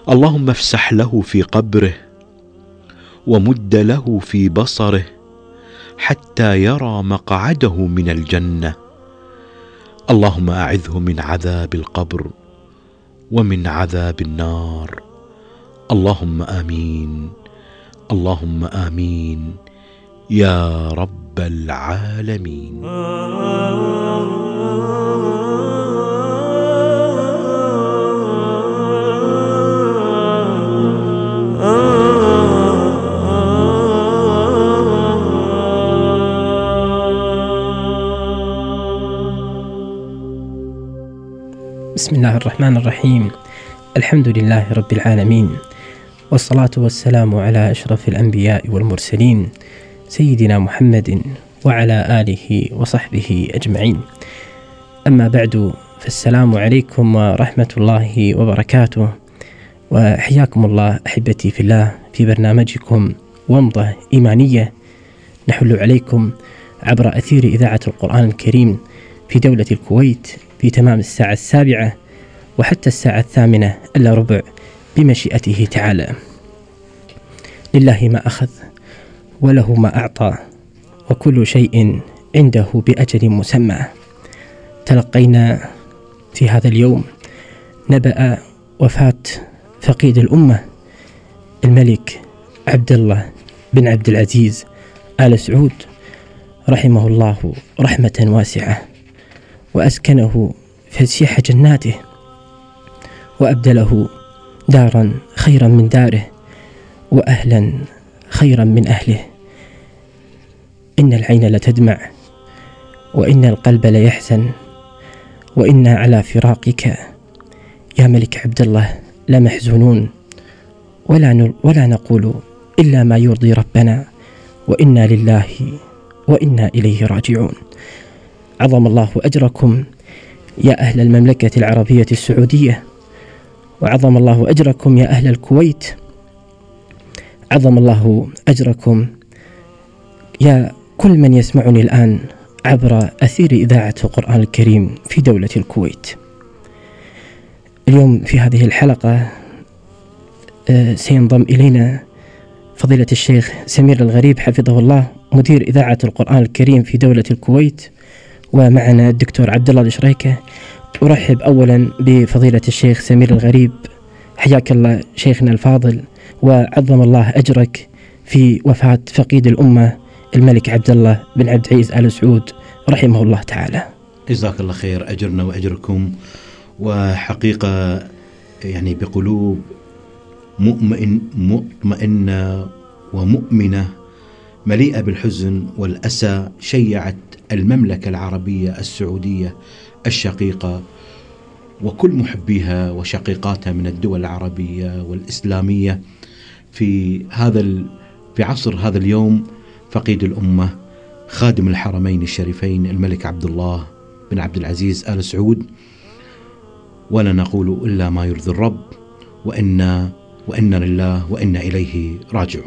اللهم افسح له في قبره ومد له في بصره حتى يرى مقعده من الجنة. اللهم أعذه من عذاب القبر ومن عذاب النار. اللهم آمين، اللهم آمين يا رب العالمين. بسم الله الرحمن الرحيم. الحمد لله رب العالمين، والصلاة والسلام على أشرف الأنبياء والمرسلين سيدنا محمد وعلى آله وصحبه أجمعين. أما بعد، فالسلام عليكم ورحمة الله وبركاته، وحياكم الله أحبتي في الله في برنامجكم ومضة إيمانية نحل عليكم عبر أثير إذاعة القرآن الكريم في دولة الكويت في تمام الساعة 7 وحتى الساعة 8 إلا ربع بمشيئته تعالى. لله ما أخذ وله ما أعطى وكل شيء عنده بأجل مسمى. تلقينا في هذا اليوم نبأ وفاة فقيد الأمة الملك عبد الله بن عبد العزيز آل سعود رحمه الله رحمة واسعة، وأسكنه فسيح جناته، وأبدله دارا خيرا من داره، وأهلا خيرا من أهله. إن العين لتدمع وإن القلب ليحزن، وإنا على فراقك يا ملك عبد الله لمحزونون، ولا نقول إلا ما يرضي ربنا، وإنا لله وإنا إليه راجعون. عظم الله أجركم يا أهل المملكة العربية السعودية، وعظم الله أجركم يا أهل الكويت، عظم الله أجركم يا كل من يسمعني الآن عبر أثير إذاعة القرآن الكريم في دولة الكويت. اليوم في هذه الحلقة سينضم إلينا فضيلة الشيخ سمير الغريب حفظه الله، مدير إذاعة القرآن الكريم في دولة الكويت، ومعنا الدكتور عبد الله الشريكة. أرحب أولا بفضيلة الشيخ سمير الغريب، حياك الله شيخنا الفاضل، وعظم الله أجرك في وفاة فقيد الأمة الملك عبد الله بن عبد العزيز آل سعود رحمه الله تعالى. جزاك الله خير، أجرنا وأجركم. وحقيقة يعني بقلوب مطمئنة ومؤمنة مليئة بالحزن والأسى شيعت المملكة العربية السعودية الشقيقة وكل محبيها وشقيقاتها من الدول العربية والإسلامية في عصر هذا اليوم فقيد الأمة خادم الحرمين الشريفين الملك عبد الله بن عبد العزيز آل سعود. ولا نقول إلا ما يرضي الرب، وإنا لله وإنا إليه راجعون.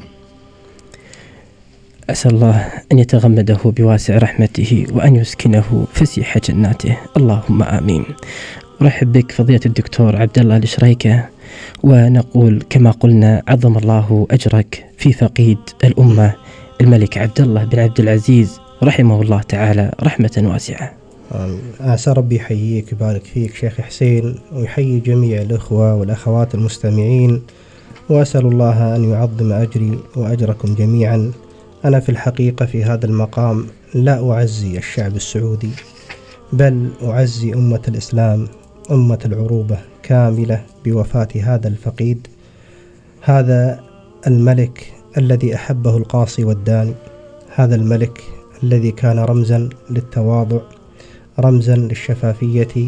أسأل الله أن يتغمده بواسع رحمته وأن يسكنه فسيح جناته، اللهم آمين. أرحب بك فضيلة الدكتور عبد الله الشريكة، ونقول كما قلنا عظم الله أجرك في فقيد الأمة الملك عبد الله بن عبد العزيز رحمه الله تعالى رحمة واسعة. عسى ربي يحييك ويبارك فيك شيخ حسين، ويحيي جميع الأخوة والأخوات المستمعين، وأسأل الله أن يعظم أجري وأجركم جميعا. أنا في الحقيقة في هذا المقام لا أعزي الشعب السعودي، بل أعزي أمة الإسلام، أمة العروبة كاملة بوفاة هذا الفقيد، هذا الملك الذي أحبه القاصي والداني، هذا الملك الذي كان رمزا للتواضع، رمزا للشفافية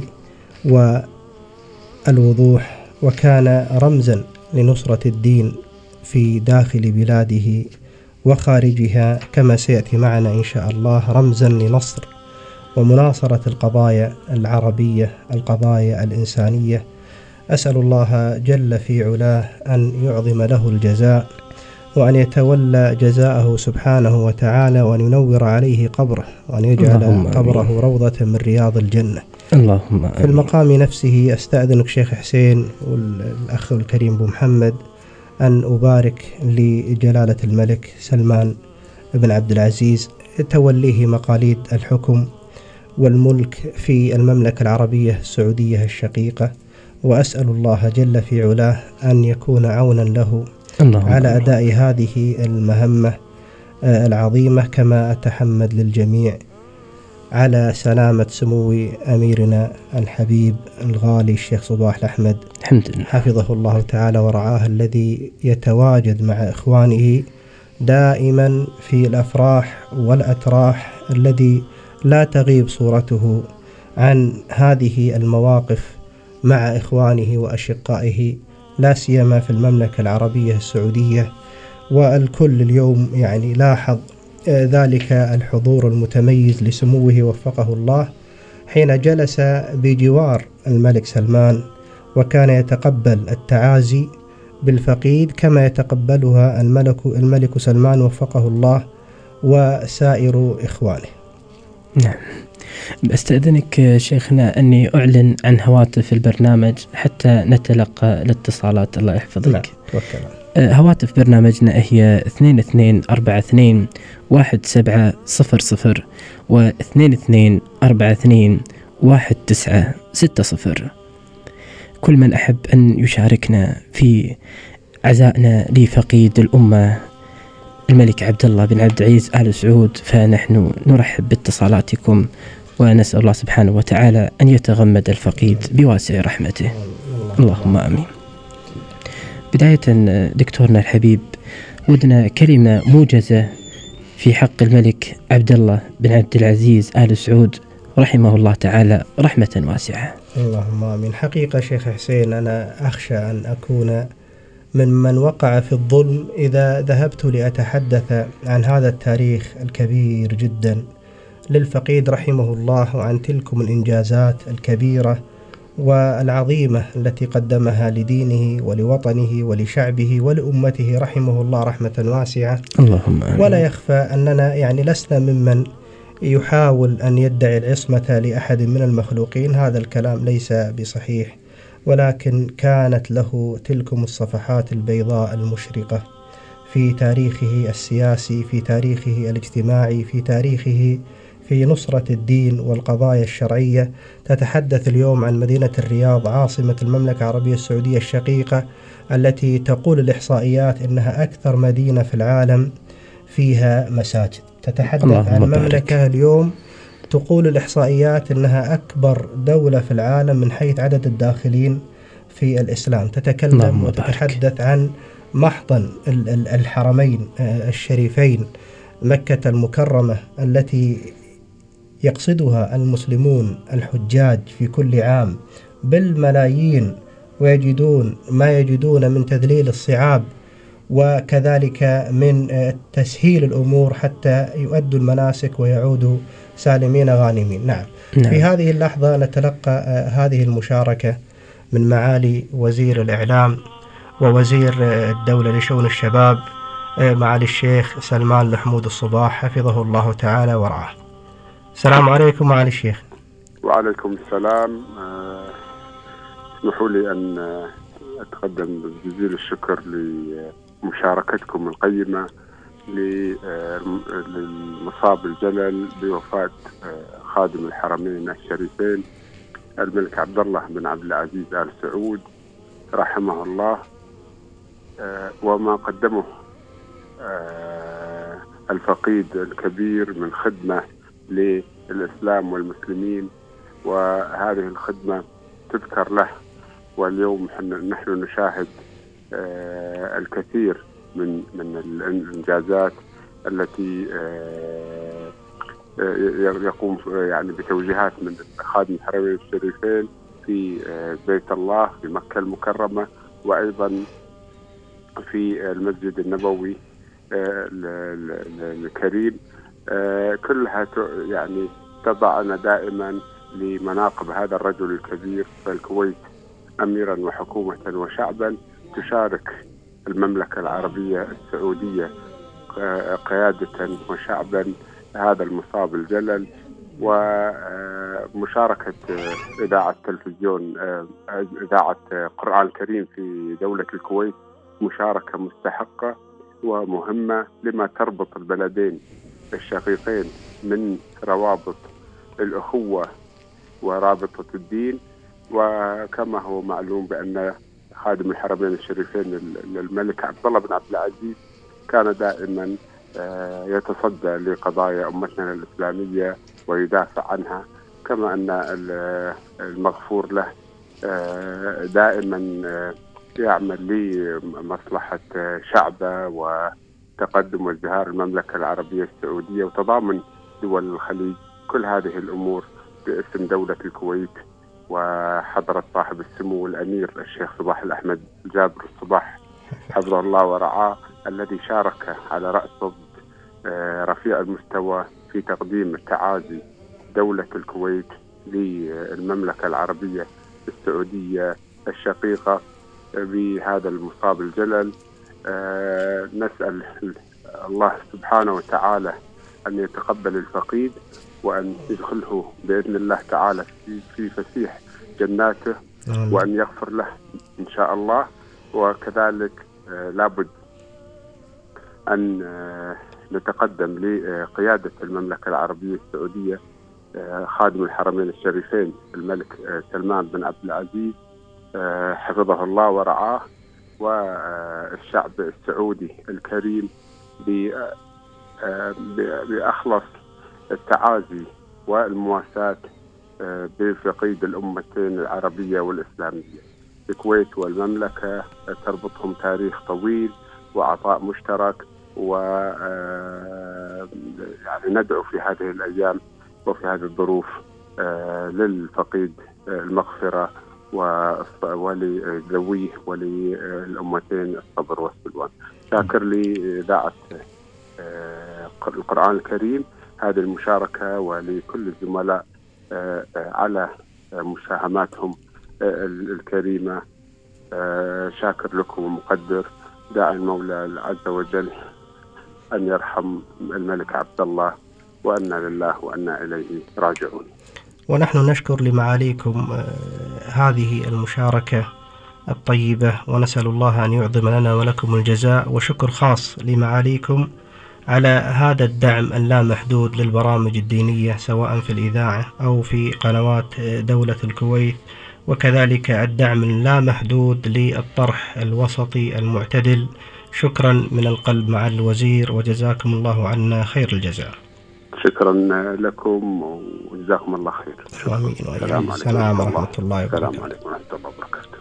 والوضوح، وكان رمزا لنصرة الدين في داخل بلاده وخارجها، كما سيأتي معنا إن شاء الله رمزا لنصر ومناصرة القضايا العربية، القضايا الإنسانية. أسأل الله جل في علاه أن يعظم له الجزاء، وأن يتولى جزاءه سبحانه وتعالى، وأن ينور عليه قبره، وأن يجعل قبره روضة من رياض الجنة. اللهم في المقام نفسه أستأذنك شيخ حسين والأخ الكريم أبو محمد أن أبارك لجلالة الملك سلمان بن عبد العزيز توليه مقاليد الحكم والملك في المملكة العربية السعودية الشقيقة، وأسأل الله جل في علاه أن يكون عونا له على أداء هذه المهمة العظيمة، كما أتحمد للجميع على سلامة سمو أميرنا الحبيب الغالي الشيخ صباح الأحمد حفظه الله تعالى ورعاه، الذي يتواجد مع إخوانه دائما في الأفراح والأتراح، الذي لا تغيب صورته عن هذه المواقف مع إخوانه وأشقائه، لا سيما في المملكة العربية السعودية. والكل اليوم يعني لاحظ ذلك الحضور المتميز لسموه وفقه الله حين جلس بجوار الملك سلمان، وكان يتقبل التعازي بالفقيد كما يتقبلها الملك سلمان وفقه الله وسائر إخوانه. نعم. بستأذنك شيخنا أني أعلن عن هواتف البرنامج حتى نتلقى الاتصالات. الله يحفظك. نعم. توكل. هواتف برنامجنا هي 22421700 و22421960. كل من أحب أن يشاركنا في عزائنا لفقيد الأمة الملك عبد الله بن عبد العزيز آل سعود فنحن نرحب باتصالاتكم، ونسأل الله سبحانه وتعالى أن يتغمد الفقيد بواسع رحمته. اللهم آمين. بداية دكتورنا الحبيب، ودنا كلمة موجزة في حق الملك عبد الله بن عبد العزيز آل سعود رحمه الله تعالى رحمة واسعة. اللهم آمين. حقيقة شيخ حسين أنا أخشى أن أكون ممن وقع في الظلم إذا ذهبت لأتحدث عن هذا التاريخ الكبير جدا للفقيد رحمه الله، وعن تلكم الإنجازات الكبيرة والعظيمة التي قدمها لدينه ولوطنه ولشعبه ولأمته رحمه الله رحمة واسعة. اللهم آمين. ولا يخفى أننا يعني لسنا ممن يحاول أن يدعي العصمة لأحد من المخلوقين، هذا الكلام ليس بصحيح، ولكن كانت له تلكم الصفحات البيضاء المشرقة في تاريخه السياسي، في تاريخه الاجتماعي، في تاريخه في نصرة الدين والقضايا الشرعية. تتحدث اليوم عن مدينة الرياض عاصمة المملكة العربية السعودية الشقيقة، التي تقول الإحصائيات إنها أكثر مدينة في العالم فيها مساجد. تتحدث عن مملكة اليوم تقول الإحصائيات إنها أكبر دولة في العالم من حيث عدد الداخلين في الإسلام. تتكلم وتتحدث عن محضن الحرمين الشريفين مكة المكرمة، التي يقصدها المسلمون الحجاج في كل عام بالملايين، ويجدون ما يجدون من تذليل الصعاب وكذلك من تسهيل الأمور حتى يؤدوا المناسك ويعودوا سالمين غانمين. نعم. في هذه اللحظة نتلقى هذه المشاركة من معالي وزير الإعلام ووزير الدولة لشؤون الشباب معالي الشيخ سلمان محمود الصباح حفظه الله تعالى ورعاه. السلام عليكم معالي الشيخ. وعليكم السلام. اسمحوا لي أن أتقدم بجزيل الشكر لمشاركتكم القيمة للمصاب الجلل بوفاة خادم الحرمين الشريفين الملك عبد الله بن عبد العزيز آل سعود رحمه الله، وما قدمه الفقيد الكبير من خدمة للإسلام والمسلمين، وهذه الخدمة تذكر له. واليوم نحن نشاهد الكثير من الإنجازات التي يقوم يعني بتوجيهات من خادم الحرمين الشريفين في بيت الله في مكة المكرمة، وأيضا في المسجد النبوي الكريم. كلها يعني تضعنا دائما لمناقب هذا الرجل الكبير. فالكويت أميرا وحكومة وشعبا تشارك المملكة العربية السعودية قيادة وشعبا هذا المصاب الجلل ومشاركة إذاعة تلفزيون إذاعة قرآن الكريم في دولة الكويت مشاركة مستحقة ومهمة لما تربط البلدين الشقيقين من روابط الأخوة ورابطة الدين. وكما هو معلوم بأن خادم الحرمين الشريفين الملك عبد الله بن عبد العزيز كان دائما يتصدى لقضايا أمتنا الإسلامية ويدافع عنها، كما أن المغفور له دائما يعمل لمصلحة شعبه وتقدم وازدهار المملكة العربية السعودية وتضامن دول الخليج. كل هذه الأمور باسم دولة الكويت وحضرة صاحب السمو الأمير الشيخ صباح الأحمد جابر الصباح حفظه الله ورعاه، الذي شارك على رأس رفيع المستوى في تقديم التعازي دولة الكويت للمملكة العربية السعودية الشقيقة بهذا المصاب الجلل. نسأل الله سبحانه وتعالى أن يتقبل الفقيد وأن يدخله بإذن الله تعالى في فسيح جناته وأن يغفر له إن شاء الله. وكذلك لابد أن نتقدم لقيادة المملكة العربية السعودية خادم الحرمين الشريفين الملك سلمان بن عبد العزيز حفظه الله ورعاه، والشعب السعودي الكريم بأخلص التعازي والمواساة بفقيد الأمتين العربية والإسلامية. الكويت والمملكة تربطهم تاريخ طويل وعطاء مشترك، يعني ندعو في هذه الأيام وفي هذه الظروف للفقيد المغفرة ولذويه وللأمتين الصبر والسلوان. شاكر لإذاعة القرآن الكريم هذه المشاركة ولكل الزملاء على مساهماتهم الكريمة. شاكر لكم ومقدر، داعي المولى عز وجل أن يرحم الملك عبد الله، وأنا لله وأنا إليه راجعون. ونحن نشكر لمعاليكم هذه المشاركة الطيبة، ونسأل الله أن يعظم لنا ولكم الجزاء، وشكر خاص لمعاليكم على هذا الدعم اللامحدود للبرامج الدينية سواء في الإذاعة أو في قنوات دولة الكويت، وكذلك الدعم اللامحدود للطرح الوسطي المعتدل. شكرا من القلب مع الوزير، وجزاكم الله عنا خير الجزاء. شكرا لكم وجزاكم الله خير. آمين. السلام ورحمة الله وبركاته. السلام عليكم ورحمة الله وبركاته.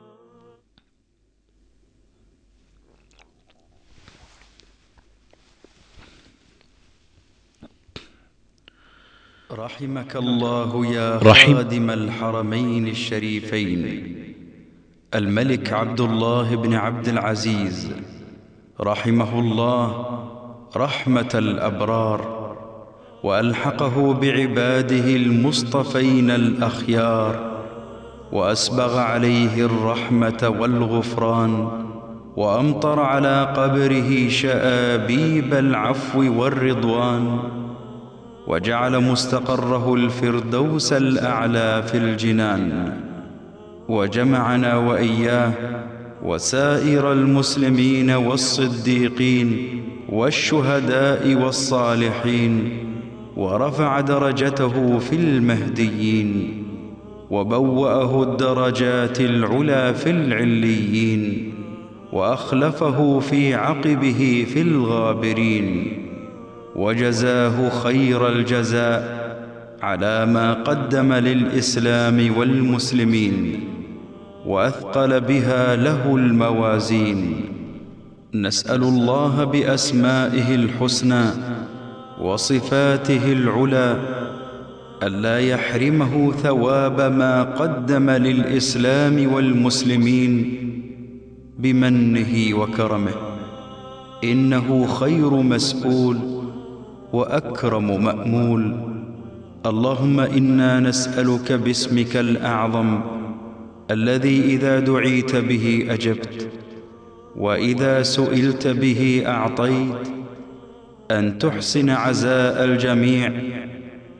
رحمك الله يا خادم الحرمين الشريفين الملك عبد الله بن عبد العزيز، رحمه الله رحمة الأبرار، وألحقه بعباده المصطفين الأخيار، وأسبغ عليه الرحمة والغفران، وأمطر على قبره شآبيب العفو والرضوان، وجعل مستقره الفردوس الأعلى في الجنان، وجمعنا وإياه وسائر المسلمين والصديقين والشهداء والصالحين، ورفع درجته في المهديين، وبوأه الدرجات العلى في العليين، وأخلفه في عقبه في الغابرين، وجزاه خير الجزاء على ما قدم للإسلام والمسلمين، وأثقل بها له الموازين. نسأل الله بأسمائه الحسنى وصفاته العلى ألا يحرمه ثواب ما قدم للإسلام والمسلمين بمنه وكرمه، إنه خير مسؤول وأكرم مأمول. اللهم إنا نسألك باسمك الأعظم الذي إذا دعيت به أجبت، وإذا سئلت به أعطيت، أن تحسن عزاء الجميع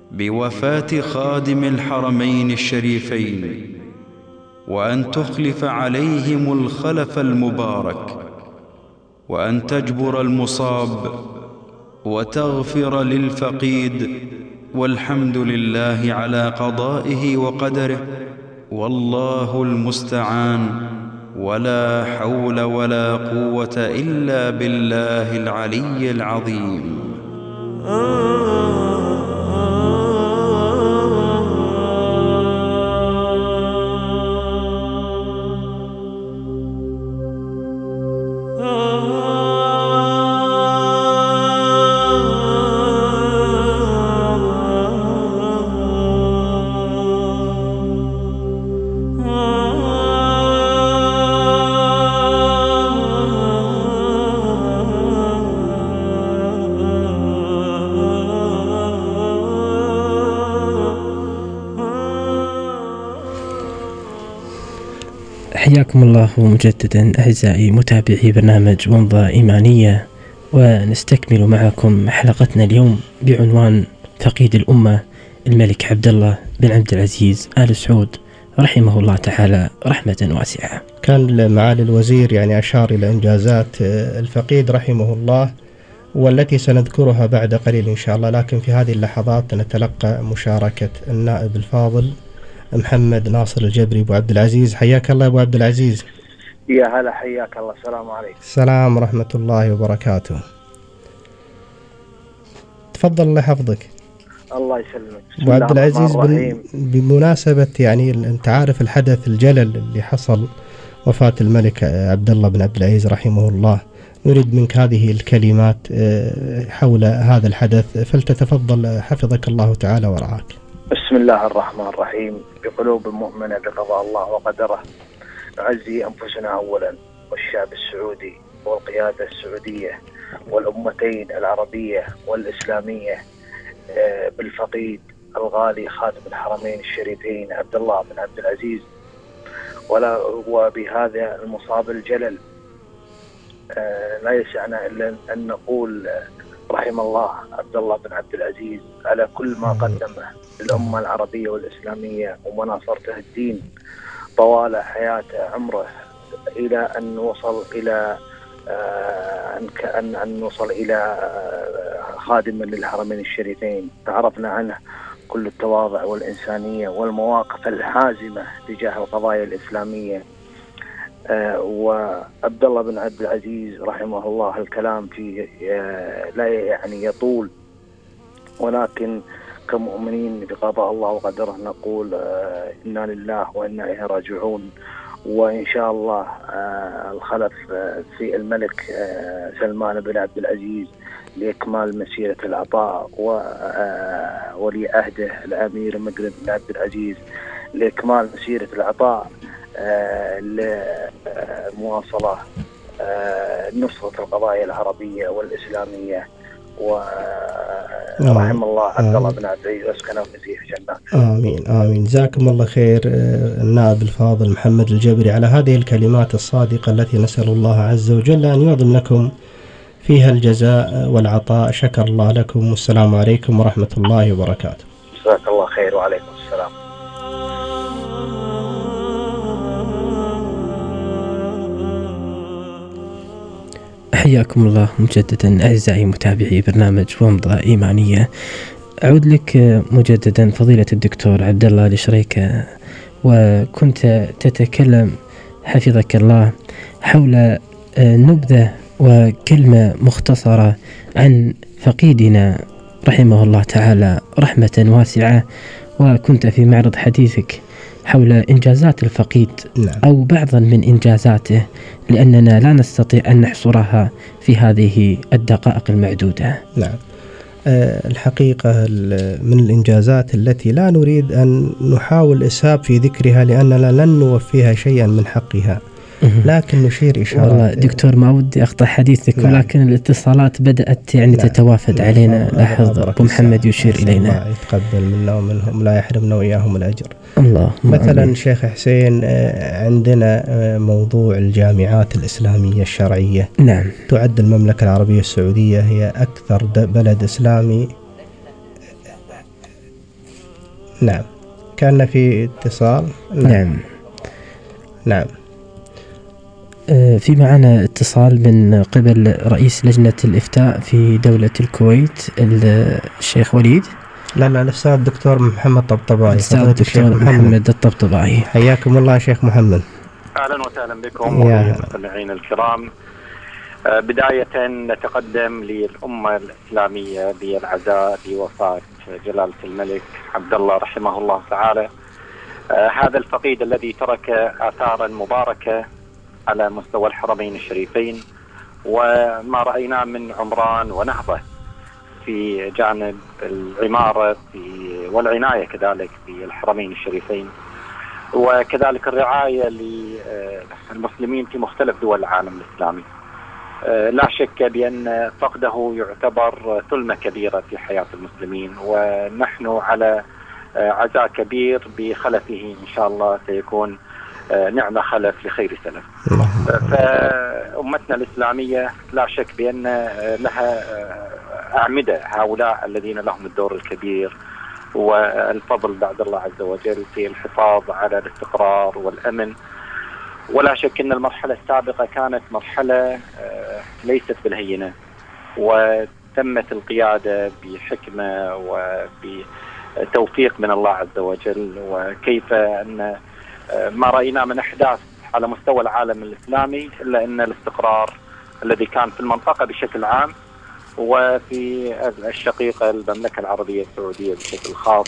بوفاة خادم الحرمين الشريفين، وأن تخلف عليهم الخلف المبارك، وأن تجبر المصاب وتغفر للفقيد، والحمد لله على قضائه وقدره، والله المستعان، ولا حول ولا قوة إلا بالله العلي العظيم. حياكم الله مجددا أعزائي متابعي برنامج ومضة إيمانية، ونستكمل معكم حلقتنا اليوم بعنوان فقيد الأمة الملك عبد الله بن عبد العزيز آل سعود رحمه الله تعالى رحمة واسعة. كان معالي الوزير يعني أشار إلى إنجازات الفقيد رحمه الله، والتي سنذكرها بعد قليل إن شاء الله، لكن في هذه اللحظات نتلقى مشاركة النائب الفاضل محمد ناصر الجبري. أبو عبد العزيز، حياك الله أبو عبد العزيز. يا هلا، حياك الله. السلام عليكم. السلام ورحمة الله وبركاته. تفضل الله يحفظك. الله يسلمك. أبو عبد العزيز، بمناسبة يعني أنت عارف الحدث الجلل اللي حصل، وفاة الملك عبد الله بن عبد العزيز رحمه الله، نريد منك هذه الكلمات حول هذا الحدث، فلتتفضل حفظك الله تعالى ورعاك. بسم الله الرحمن الرحيم. بقلوب مؤمنة بقضاء الله وقدره نعزي أنفسنا أولا، والشعب السعودي والقيادة السعودية والأمتين العربية والإسلامية بالفقيد الغالي خادم الحرمين الشريفين عبد الله بن عبد العزيز، وبهذا المصاب الجلل لا يسعنا إلا أن نقول رحم الله عبد الله بن عبد العزيز على كل ما قدمه للأمة العربية والإسلامية ومناصرته الدين طوال حياته عمره، إلى أن وصل إلى أن نوصل إلى خادم للحرمين الشريفين. تعرفنا عنه كل التواضع والإنسانية والمواقف الحازمة تجاه القضايا الإسلامية. وعبد الله بن عبد العزيز رحمه الله الكلام فيه لا يعني يطول، ولكن كمؤمنين بقضاء الله وقدره نقول إنا لله وإنا إليه راجعون. وإن شاء الله الخلف في الملك سلمان بن عبد العزيز لإكمال مسيرة العطاء، وولي عهده الأمير مقرن بن عبد العزيز لإكمال مسيرة العطاء لمواصلة نصرة القضايا العربية والإسلامية. ورحم الله عبد الله بن عبد العزيز واسكنه في جنات. آمين آمين. جزاكم الله خير النائب الفاضل محمد الجبري على هذه الكلمات الصادقة التي نسأل الله عز وجل أن يعظم لكم فيها الجزاء والعطاء. شكر الله لكم، والسلام عليكم ورحمة الله وبركاته. جزاك الله خير وعليكم السلام. حياكم الله مجددا أعزائي متابعي برنامج ومضة إيمانية. أعود لك مجددا فضيلة الدكتور عبد الله الشريكة، وكنت تتكلم حفظك الله حول نبذة وكلمة مختصرة عن فقيدنا رحمه الله تعالى رحمة واسعة، وكنت في معرض حديثك حول إنجازات الفقيد أو بعضا من إنجازاته، لأننا لا نستطيع أن نحصرها في هذه الدقائق المعدودة. نعم، الحقيقة من الإنجازات التي لا نريد أن نحاول إسهاب في ذكرها لأننا لن نوفيها شيئا من حقها، لكن نشير إشارة. والله دكتور ما ودي أقطع حديثك، نعم. ولكن الاتصالات بدأت يعني نعم. تتوافد نعم. علينا. لاحظ أبو محمد يشير إلينا. الله يتقبل منا ومنهم، لا يحرمنا وإياهم الأجر. الله مثلا أمين. شيخ حسين، عندنا موضوع الجامعات الإسلامية الشرعية. نعم. تعد المملكة العربية السعودية هي أكثر بلد إسلامي نعم، كان في اتصال. نعم. في معنا اتصال من قبل رئيس لجنة الإفتاء في دولة الكويت الشيخ وليد. لا الأستاذ الدكتور محمد طبطبائي. الأستاذ الدكتور محمد الطبطبائي. حياكم الله يا شيخ محمد. أهلا وسهلا بكم والمستمعين الكرام. بداية نتقدم للأمة الإسلامية بالعزاء بوفاة جلالة الملك عبد الله رحمه الله تعالى، هذا الفقيد الذي ترك آثارا مباركة على مستوى الحرمين الشريفين، وما رأيناه من عمران ونهضة في جانب العمارة والعناية كذلك في الحرمين الشريفين، وكذلك الرعاية للمسلمين في مختلف دول العالم الإسلامي. لا شك بأن فقده يعتبر ثلمة كبيرة في حياة المسلمين، ونحن على عزاء كبير بخلفه إن شاء الله سيكون نعمة خلف لخير سلف. فأمتنا الإسلامية لا شك بأن لها أعمدة، هؤلاء الذين لهم الدور الكبير والفضل بعد الله عز وجل في الحفاظ على الاستقرار والأمن. ولا شك أن المرحلة السابقة كانت مرحلة ليست بالهينة، وتمت القيادة بحكمة وبتوفيق من الله عز وجل، وكيف أن ما رأينا من أحداث على مستوى العالم الإسلامي إلا أن الاستقرار الذي كان في المنطقة بشكل عام وفي الشقيقة المملكة العربية السعودية بشكل خاص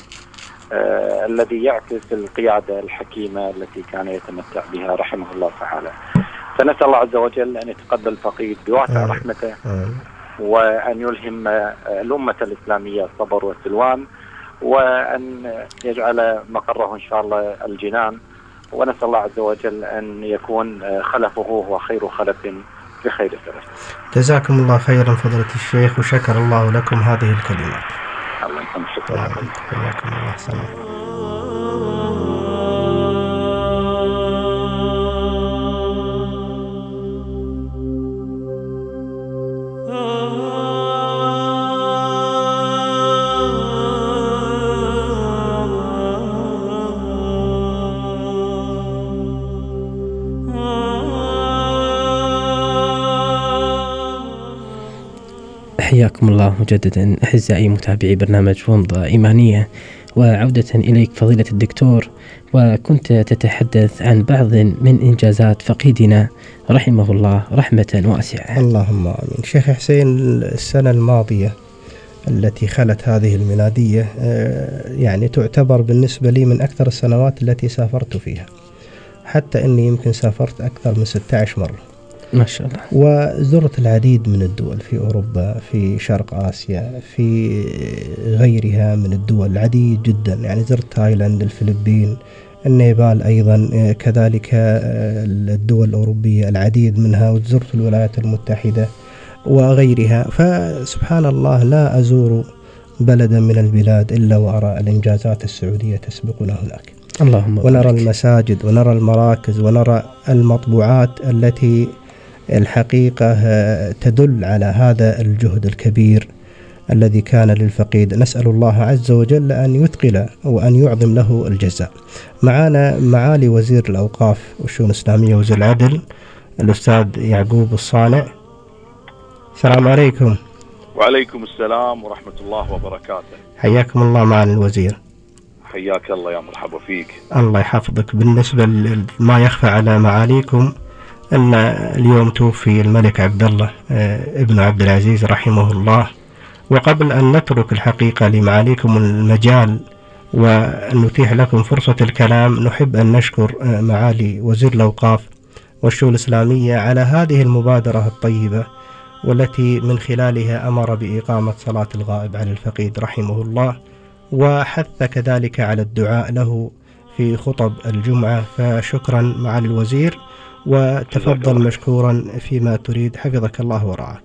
الذي يعكس القيادة الحكيمة التي كان يتمتع بها رحمه الله تعالى. فنسأل الله عز وجل أن يتقبل الفقيد بواسع رحمته، وأن يلهم الأمة الإسلامية الصبر والسلوان، وأن يجعل مقره إن شاء الله الجنان، ونسأل الله عز وجل أن يكون خلفه هو خير خلف بخير سلف. جزاكم الله خيرا فضيلة الشيخ، وشكر الله لكم هذه الكلمات. الله يكون شكرا. حياكم الله. سلام. حياكم الله مجددا أعزائي متابعي برنامج ومضة إيمانية، وعودة إليك فضيلة الدكتور، وكنت تتحدث عن بعض من إنجازات فقيدنا رحمه الله رحمة واسعة. اللهم آمين. شيخ حسين، السنة الماضية التي خلت هذه الميلادية يعني تعتبر بالنسبة لي من أكثر السنوات التي سافرت فيها، حتى أني يمكن سافرت أكثر من 16 مرة ما شاء الله، وزرت العديد من الدول في أوروبا، في شرق آسيا، في غيرها من الدول العديد جدا. يعني زرت تايلاند، الفلبين، النيبال أيضا، كذلك الدول الأوروبية العديد منها، وزرت الولايات المتحدة وغيرها. فسبحان الله لا أزور بلدا من البلاد إلا وأرى الإنجازات السعودية تسبقنا هناك. اللهم ونرى المساجد، ونرى المراكز، ونرى المطبوعات التي الحقيقة تدل على هذا الجهد الكبير الذي كان للفقيد. نسأل الله عز وجل أن يثقل وأن يعظم له الجزاء. معنا معالي وزير الأوقاف والشؤون الإسلامية وزير العدل الأستاذ يعقوب الصانع. السلام عليكم. وعليكم السلام ورحمة الله وبركاته. حياكم الله معالي الوزير. حياك الله، يا مرحبا فيك. الله يحفظك. بالنسبة ما يخفى على معاليكم أن اليوم توفي الملك عبد الله ابن عبد العزيز رحمه الله. وقبل أن نترك الحقيقة لمعاليكم المجال وأن نتيح لكم فرصة الكلام، نحب أن نشكر معالي وزير الأوقاف والشؤون الإسلامية على هذه المبادرة الطيبة، والتي من خلالها أمر بإقامة صلاة الغائب على الفقيد رحمه الله، وحث كذلك على الدعاء له في خطب الجمعة. فشكرا معالي الوزير، وتفضل مشكورا فيما تريد، حفظك الله ورعاك.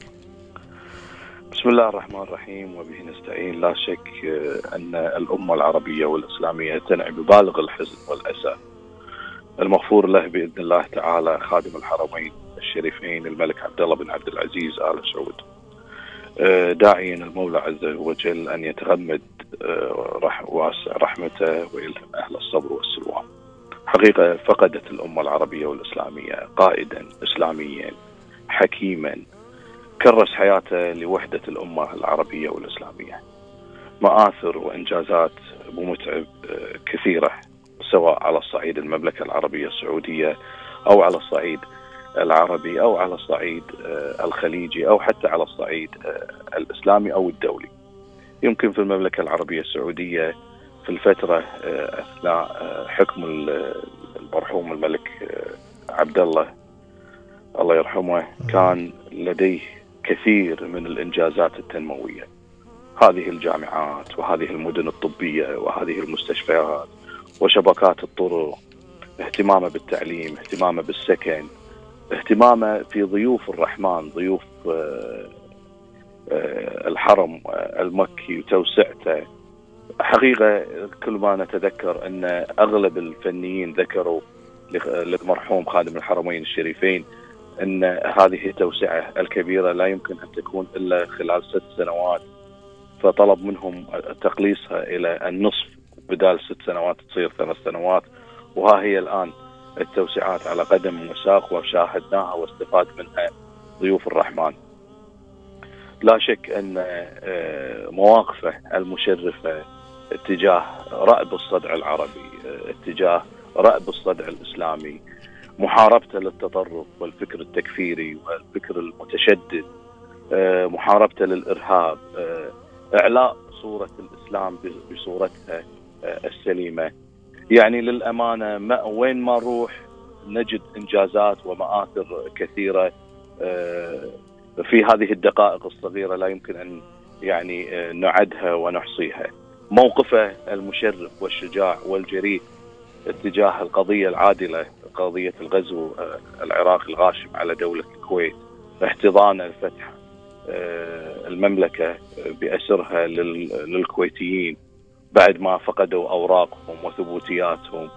بسم الله الرحمن الرحيم، وبه نستعين. لا شك أن الأمة العربية والإسلامية تنعي ببالغ الحزن والأسى المغفور له بإذن الله تعالى خادم الحرمين الشريفين الملك عبد الله بن عبد العزيز آل سعود، داعيا المولى عز وجل أن يتغمد واسع رحمته ويلهم أهل الصبر والسلوان. حقيقة فقدت الأمة العربية والإسلامية قائدا إسلاميا حكيما كرس حياته لوحدة الأمة العربية والإسلامية. مآثر وإنجازات ومتعب كثيرة، سواء على الصعيد المملكة العربية السعودية أو على الصعيد العربي أو على الصعيد الخليجي أو حتى على الصعيد الإسلامي أو الدولي. يمكن في المملكة العربية السعودية في الفترة أثناء حكم المرحوم الملك عبد الله يرحمه كان لديه كثير من الإنجازات التنموية. هذه الجامعات وهذه المدن الطبية وهذه المستشفيات وشبكات الطرق، اهتمامه بالتعليم، اهتمامه بالسكن، اهتمامه في ضيوف الرحمن، ضيوف الحرم المكي وتوسعته. حقيقة كل ما نتذكر أن أغلب الفنيين ذكروا للمرحوم خادم الحرمين الشريفين أن هذه التوسعة الكبيرة لا يمكن أن تكون إلا خلال 6 سنوات، فطلب منهم تقليصها إلى النصف، بدال 6 سنوات تصير 3 سنوات. وها هي الآن التوسعات على قدم وساق وشاهدناها واستفاد منها ضيوف الرحمن. لا شك أن مواقفه المشرفة اتجاه رأب الصدع العربي، اتجاه رأب الصدع الإسلامي، محاربته للتطرف والفكر التكفيري والفكر المتشدد، محاربته للإرهاب، إعلاء صورة الإسلام بصورتها السليمة. يعني للأمانة وين ما نروح نجد إنجازات ومآثر كثيرة في هذه الدقائق الصغيرة لا يمكن أن يعني نعدها ونحصيها. موقفه المشرف والشجاع والجريء اتجاه القضية العادلة، قضية الغزو العراقي الغاشم على دولة الكويت، احتضان الفتح المملكة بأسرها للكويتيين بعد ما فقدوا أوراقهم وثبوتياتهم،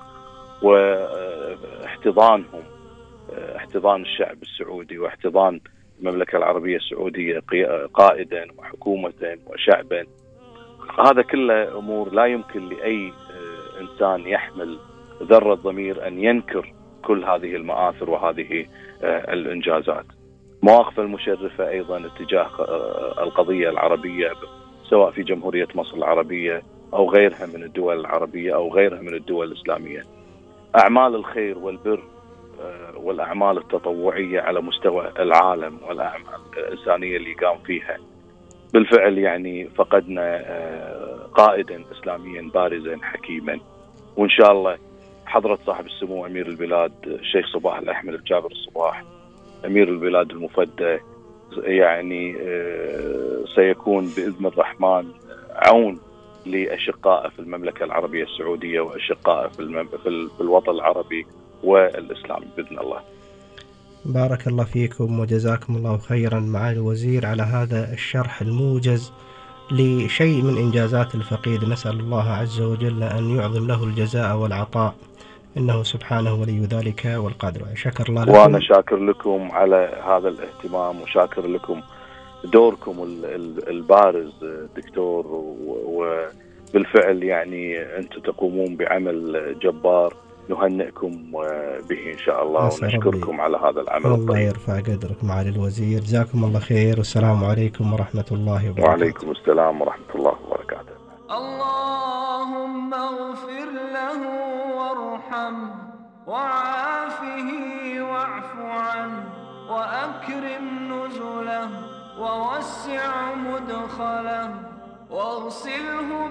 واحتضانهم، احتضان الشعب السعودي واحتضان المملكة العربية السعودية قائدا وحكومة وشعبا. هذا كله أمور لا يمكن لأي إنسان يحمل ذرة ضمير أن ينكر كل هذه المآثر وهذه الإنجازات. مواقف المشرفة أيضا اتجاه القضية العربية، سواء في جمهورية مصر العربية أو غيرها من الدول العربية أو غيرها من الدول الإسلامية. أعمال الخير والبر والأعمال التطوعية على مستوى العالم والأعمال الإنسانية اللي قام فيها. بالفعل يعني فقدنا قائدا إسلاميا بارزا حكيما، وإن شاء الله حضرة صاحب السمو أمير البلاد الشيخ صباح الأحمد الجابر الصباح أمير البلاد المفدى يعني سيكون بإذن الرحمن عون لأشقائه في المملكة العربية السعودية وأشقائه في الوطن العربي والإسلام بإذن الله. بارك الله فيكم وجزاكم الله خيرا معالي الوزير على هذا الشرح الموجز لشيء من إنجازات الفقيد. نسأل الله عز وجل أن يعظم له الجزاء والعطاء، إنه سبحانه ولي ذلك والقادر. شكر الله لكم. وأنا شاكر لكم على هذا الاهتمام وشاكر لكم دوركم البارز دكتور، وبالفعل يعني أنتم تقومون بعمل جبار نهنئكم به إن شاء الله ونشكركم على هذا العمل الطيب. الله يرفع قدرك معالي الوزير، جزاكم الله خير، والسلام عليكم ورحمة الله وبركاته. وعليكم السلام ورحمة الله وبركاته. اللهم اغفر له وارحمه وعافه واعف عنه وأكرم نزله ووسع مدخله واغسله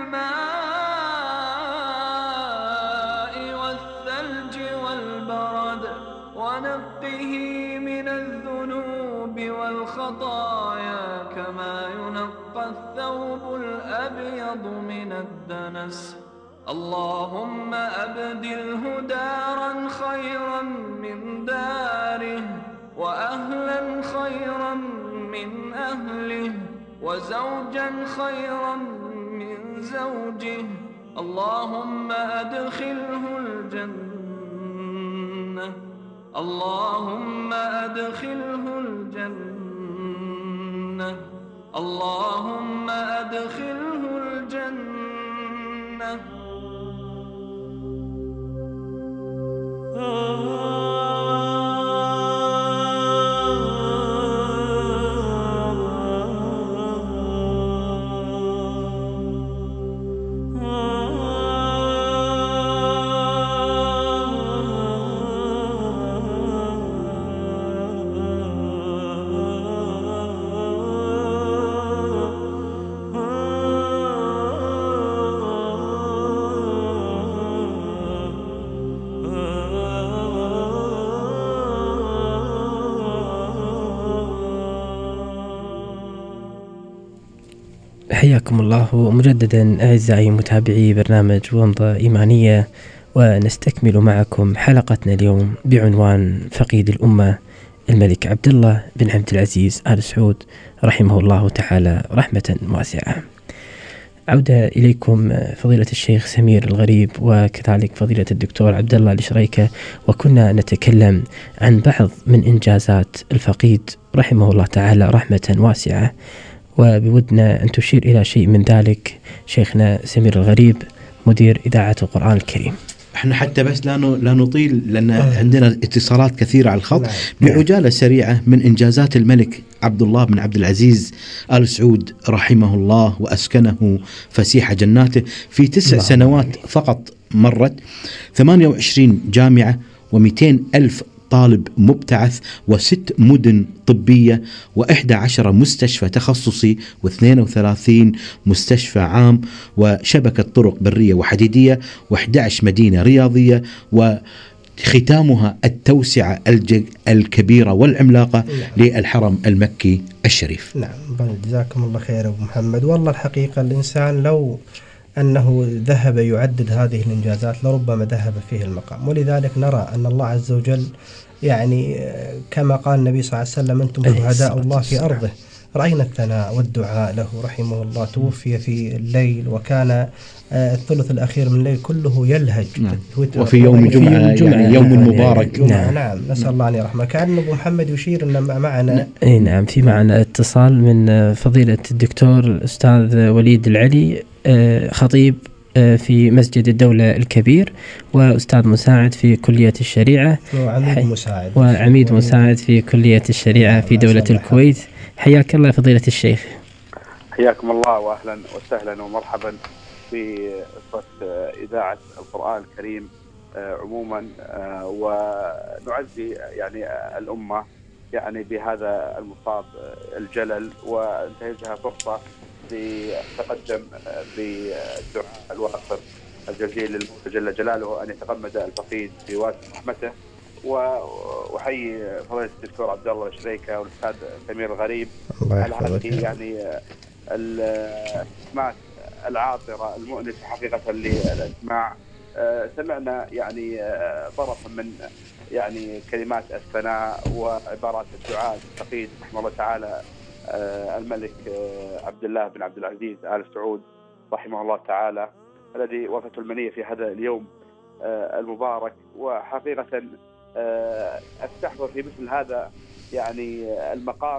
بالماء والثلج والبرد ونقه من الذنوب والخطايا كما ينقى الثوب الأبيض من الدنس. اللهم أبدله دارا خيرا من داره وأهلا خيرا من أهله وزوجا خيرا من زوجه. اللهم أدخله الجنة، اللهم أدخله الجنة، اللهم أدخله الجنة. حياكم الله مجددا أعزائي متابعي برنامج ومضة إيمانية، ونستكمل معكم حلقتنا اليوم بعنوان فقيد الأمة الملك عبد الله بن عبد العزيز آل سعود رحمه الله تعالى رحمة واسعة. عودة إليكم فضيلة الشيخ سمير الغريب وكذلك فضيلة الدكتور عبد الله الشريكة، وكنا نتكلم عن بعض من إنجازات الفقيد رحمه الله تعالى رحمة واسعة، وبودنا أن تشير إلى شيء من ذلك شيخنا سمير الغريب مدير إذاعة القرآن الكريم. احنا حتى بس لا نطيل لأن عندنا اتصالات كثيرة على الخط. بعجالة سريعة من إنجازات الملك عبد الله بن عبد العزيز آل سعود رحمه الله وأسكنه فسيح جناته، في 9 سنوات فقط مرت 28 جامعة و200,000 طالب مبتعث و6 مدن طبية و11 مستشفى تخصصي و32 مستشفى عام وشبكة طرق برية وحديدية و11 مدينة رياضية، وختامها التوسعة الكبيرة والعملاقة للحرم المكي الشريف. نعم، جزاكم الله خير أبو محمد. والله الحقيقة الإنسان لو أنه ذهب يعدد هذه الإنجازات لربما ذهب فيه المقام، ولذلك نرى أن الله عز وجل يعني كما قال النبي صلى الله عليه وسلم أنتم شهداء الله في أرضه. رأينا الثناء والدعاء له رحمه الله. توفي في الليل وكان الثلث الأخير من الليل كله يلهج وفي يوم الجمعة يعني يوم مبارك. نعم نسأل الله أن يرحمه. كأن أبو محمد يشير أن معنا نعم في معنا اتصال من فضيلة الدكتور الأستاذ وليد العلي، خطيب في مسجد الدولة الكبير وأستاذ مساعد في كلية الشريعة وعميد مساعد في كلية الشريعة في دولة الكويت. حياك الله فضيلة الشيخ. حياكم الله وأهلا وسهلا ومرحبا في صوت إذاعة القرآن الكريم عموما، ونعزي يعني الأمة يعني بهذا المصاب الجلل، وانتهزها فرصة لتقدم بالدعاء الواصل الجزيل للمولى جل جلاله أن يتغمد الفقيد بواسع رحمته. وأحيي فضيلة الدكتور عبد الله الشريكة والأستاذ سمير الغريب على هذه يعني الكلمات العاطرة المؤنسة حقيقة للإسماع. سمعنا يعني طرفا من يعني كلمات الثناء وعبارات الدعاء الفقيد رحمه الله تعالى الملك عبد الله بن عبد العزيز آل سعود رحمه الله تعالى، الذي وافته المنية في هذا اليوم المبارك. وحقيقة استحضر في مثل هذا يعني المقام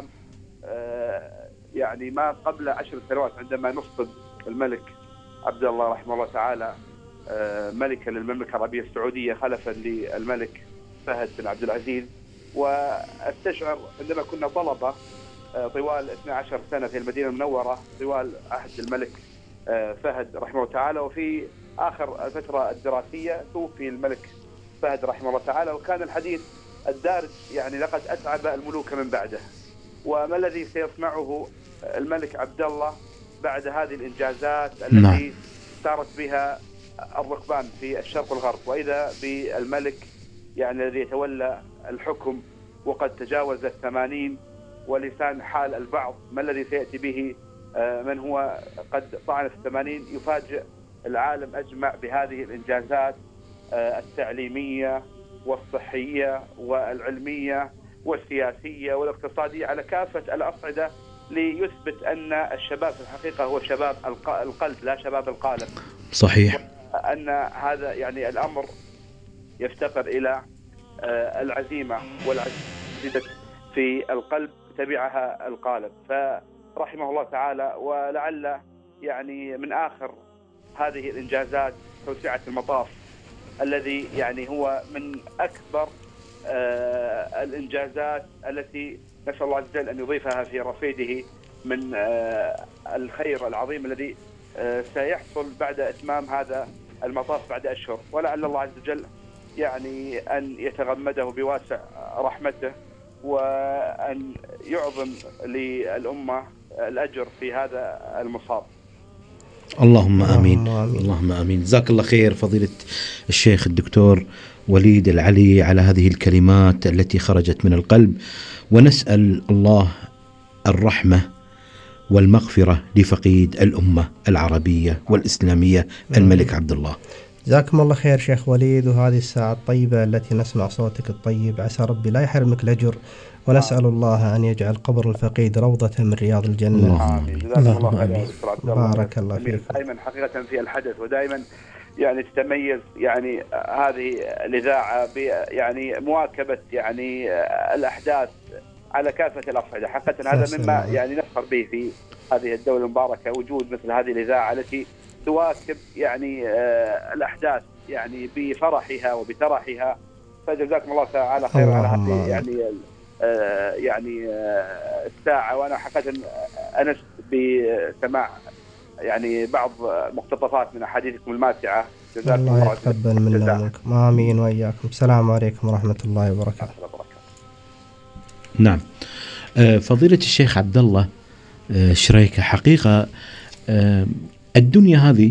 يعني ما قبل 10 سنوات عندما نصب الملك عبد الله رحمه الله تعالى ملكا للمملكة العربية السعودية خلفا للملك فهد بن عبد العزيز. واستشعر عندما كنا طلبة طوال 12 سنة في المدينة المنورة طوال عهد الملك فهد رحمه الله تعالى، وفي آخر الفترة الدراسية توفي الملك فهد رحمه الله تعالى، وكان الحديث الدارج يعني لقد أتعب الملوك من بعده، وما الذي سيصنعه الملك عبد الله بعد هذه الإنجازات التي سارت بها الركبان في الشرق والغرب، وإذا بالملك يعني الذي يتولى الحكم وقد تجاوز 80 ولسان حال البعض ما الذي سيأتي به من هو قد طعن في 80. يفاجئ العالم أجمع بهذه الإنجازات التعليمية والصحية والعلمية والسياسية والاقتصادية على كافة الأصعدة، ليثبت أن الشباب في الحقيقة هو شباب القلب لا شباب القالب. صحيح. أن هذا يعني الأمر يفتقر إلى العزيمة والعزيمة في القلب تبعها القالب. فرحمه الله تعالى، ولعل يعني من آخر هذه الإنجازات توسعة المطاف الذي يعني هو من أكبر الإنجازات التي نسأل الله عز وجل أن يضيفها في رصيده من الخير العظيم الذي سيحصل بعد إتمام هذا المطاف بعد أشهر، ولعل الله عز وجل يعني أن يتغمده بواسع رحمته وأن يعظم للأمة الأجر في هذا المصاب. اللهم آمين. اللهم آمين. جزاك الله خير فضيلة الشيخ الدكتور وليد العلي على هذه الكلمات التي خرجت من القلب، ونسأل الله الرحمة والمغفرة لفقيد الأمة العربية والإسلامية الملك عبد الله. جزاكم الله خير شيخ وليد، وهذه الساعة الطيبة التي نسمع صوتك الطيب عسى ربي لا يحرمك الأجر، ونسأل الله أن يجعل قبر الفقيد روضة من رياض الجنة. آمين. جزاكم الله خير. بارك الله فيك. دائما حقيقة في الحدث، ودائما يعني تتميز يعني هذه الإذاعة يعني مواكبة يعني الأحداث على كافة الأصعدة. حقيقة هذا مما يعني نفخر به في هذه الدولة المباركة، وجود مثل هذه الإذاعة التي تواكب يعني الأحداث يعني بفرحها وبترحها. فجزاكم الله تعالى خير على هذه يعني الساعة. وأنا حقيقة أنست بسماع يعني بعض مقتطفات من أحاديثكم الماتعة. جزاكم الله يتقبل منا ومنكم. آمين وإياكم. السلام عليكم ورحمة الله وبركاته. نعم، فضيلة الشيخ عبد الله شريكة، حقيقة الدنيا هذه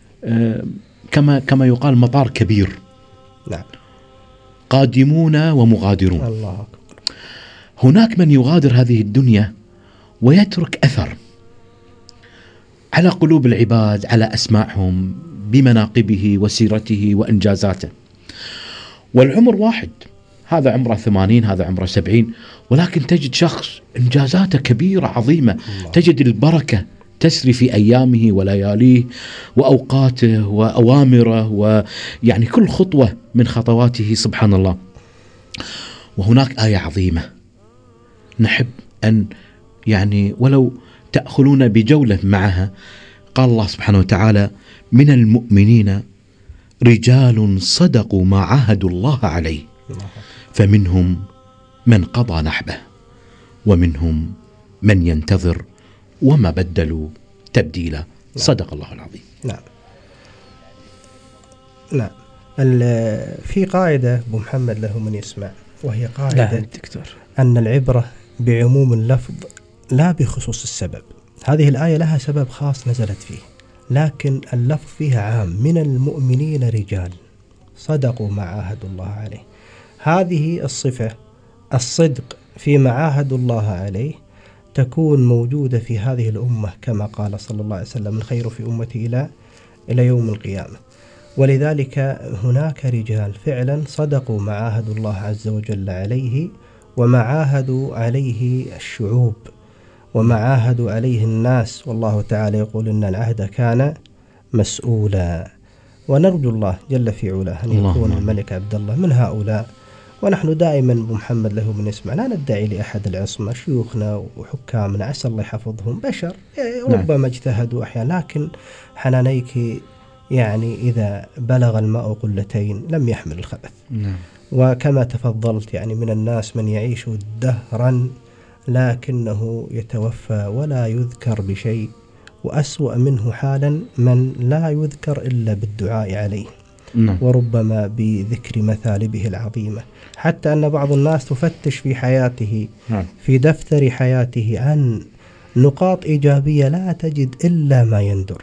كما يقال مطار كبير. نعم. قادمون ومغادرون. الله أكبر. هناك من يغادر هذه الدنيا ويترك أثر على قلوب العباد، على أسماعهم، بمناقبه وسيرته وإنجازاته. والعمر واحد، هذا عمره 80، هذا عمره 70، ولكن تجد شخص إنجازاته كبيرة عظيمة. تجد البركة تسري في أيامه ولياليه وأوقاته وأوامره، ويعني كل خطوة من خطواته سبحان الله. وهناك آية عظيمة نحب أن يعني ولو تأخذون بجولة معها. قال الله سبحانه وتعالى: من المؤمنين رجال صدقوا ما عاهدوا الله عليه فمنهم من قضى نحبه ومنهم من ينتظر وما بدلوا تبديلا. صدق الله العظيم. نعم. نعم. في قاعدة أبو محمد له من يسمع، وهي قاعدة أن العبرة بعموم اللفظ لا بخصوص السبب. هذه الآية لها سبب خاص نزلت فيه، لكن اللفظ فيها عام. من المؤمنين رجال صدقوا ما عاهدوا الله عليه. هذه الصفة، الصدق فيما عاهدوا الله عليه، تكون موجودة في هذه الأمة كما قال صلى الله عليه وسلم: الخير في أمتي إلى يوم القيامة. ولذلك هناك رجال فعلا صدقوا ما عاهدوا الله عز وجل عليه، وما عاهدوا عليه الشعوب، وما عاهدوا عليه الناس. والله تعالى يقول: إن العهد كان مسؤولا. ونرجو الله جل في علاه أن يكون الملك عبد الله من هؤلاء. ونحن دائما أبو محمد له من يسمع لا ندعي لأحد العصمة. شيوخنا وحكامنا عسى الله يحفظهم بشر ربما اجتهدوا أحيانا، لكن حنانيك يعني إذا بلغ الماء قلتين لم يحمل الخبث. وكما تفضلت يعني من الناس من يعيش دهرا لكنه يتوفى ولا يذكر بشيء، وأسوأ منه حالا من لا يذكر إلا بالدعاء عليه. وربما بذكر مثالبه العظيمة، حتى أن بعض الناس تفتش في حياته في دفتر حياته عن نقاط إيجابية لا تجد إلا ما يندر.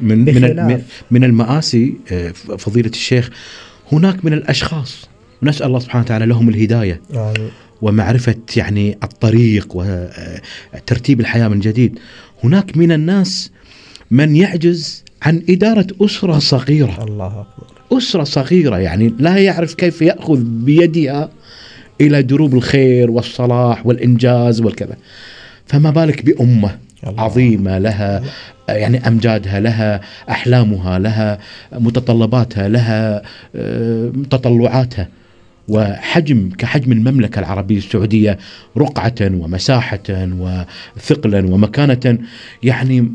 من المآسي فضيلة الشيخ، هناك من الأشخاص نسأل الله سبحانه وتعالى لهم الهداية ومعرفة يعني الطريق وترتيب الحياة من جديد. هناك من الناس من يعجز عن إدارة أسرة صغيرة. الله أكبر. أسرة صغيرة يعني لا يعرف كيف يأخذ بيدها إلى دروب الخير والصلاح والإنجاز والكذا، فما بالك بأمة عظيمة لها يعني أمجادها، لها أحلامها، لها متطلباتها، لها تطلعاتها. وحجم كحجم المملكة العربية السعودية رقعة ومساحة وثقلا ومكانة، يعني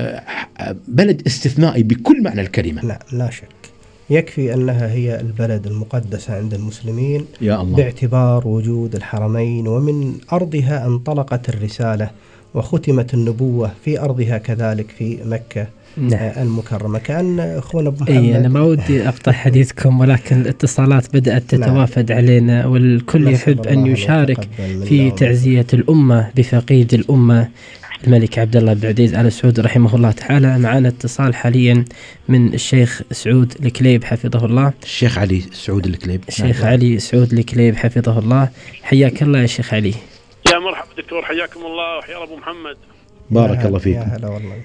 بلد استثنائي بكل معنى الكلمة. لا شك، يكفي أنها هي البلد المقدسة عند المسلمين يا الله، باعتبار وجود الحرمين، ومن أرضها انطلقت الرسالة وختمت النبوة في أرضها كذلك في مكة المكرمة. كأن أخونا أبو محمد أنا ما ودي أقطع حديثكم، ولكن الاتصالات بدأت تتوافد علينا، والكل يحب أن يشارك في تعزية الأمة بفقيد الأمة الملك عبد الله بن عبد العزيز آل سعود رحمه الله تعالى. معنا اتصال حاليا من الشيخ سعود الكليب حفظه الله. الشيخ علي سعود الكليب. الشيخ علي سعود الكليب حفظه الله. حياك الله يا شيخ علي. يا مرحبا دكتور، حياكم الله وحيا أبو محمد. بارك الله فيكم. يا هلا والله.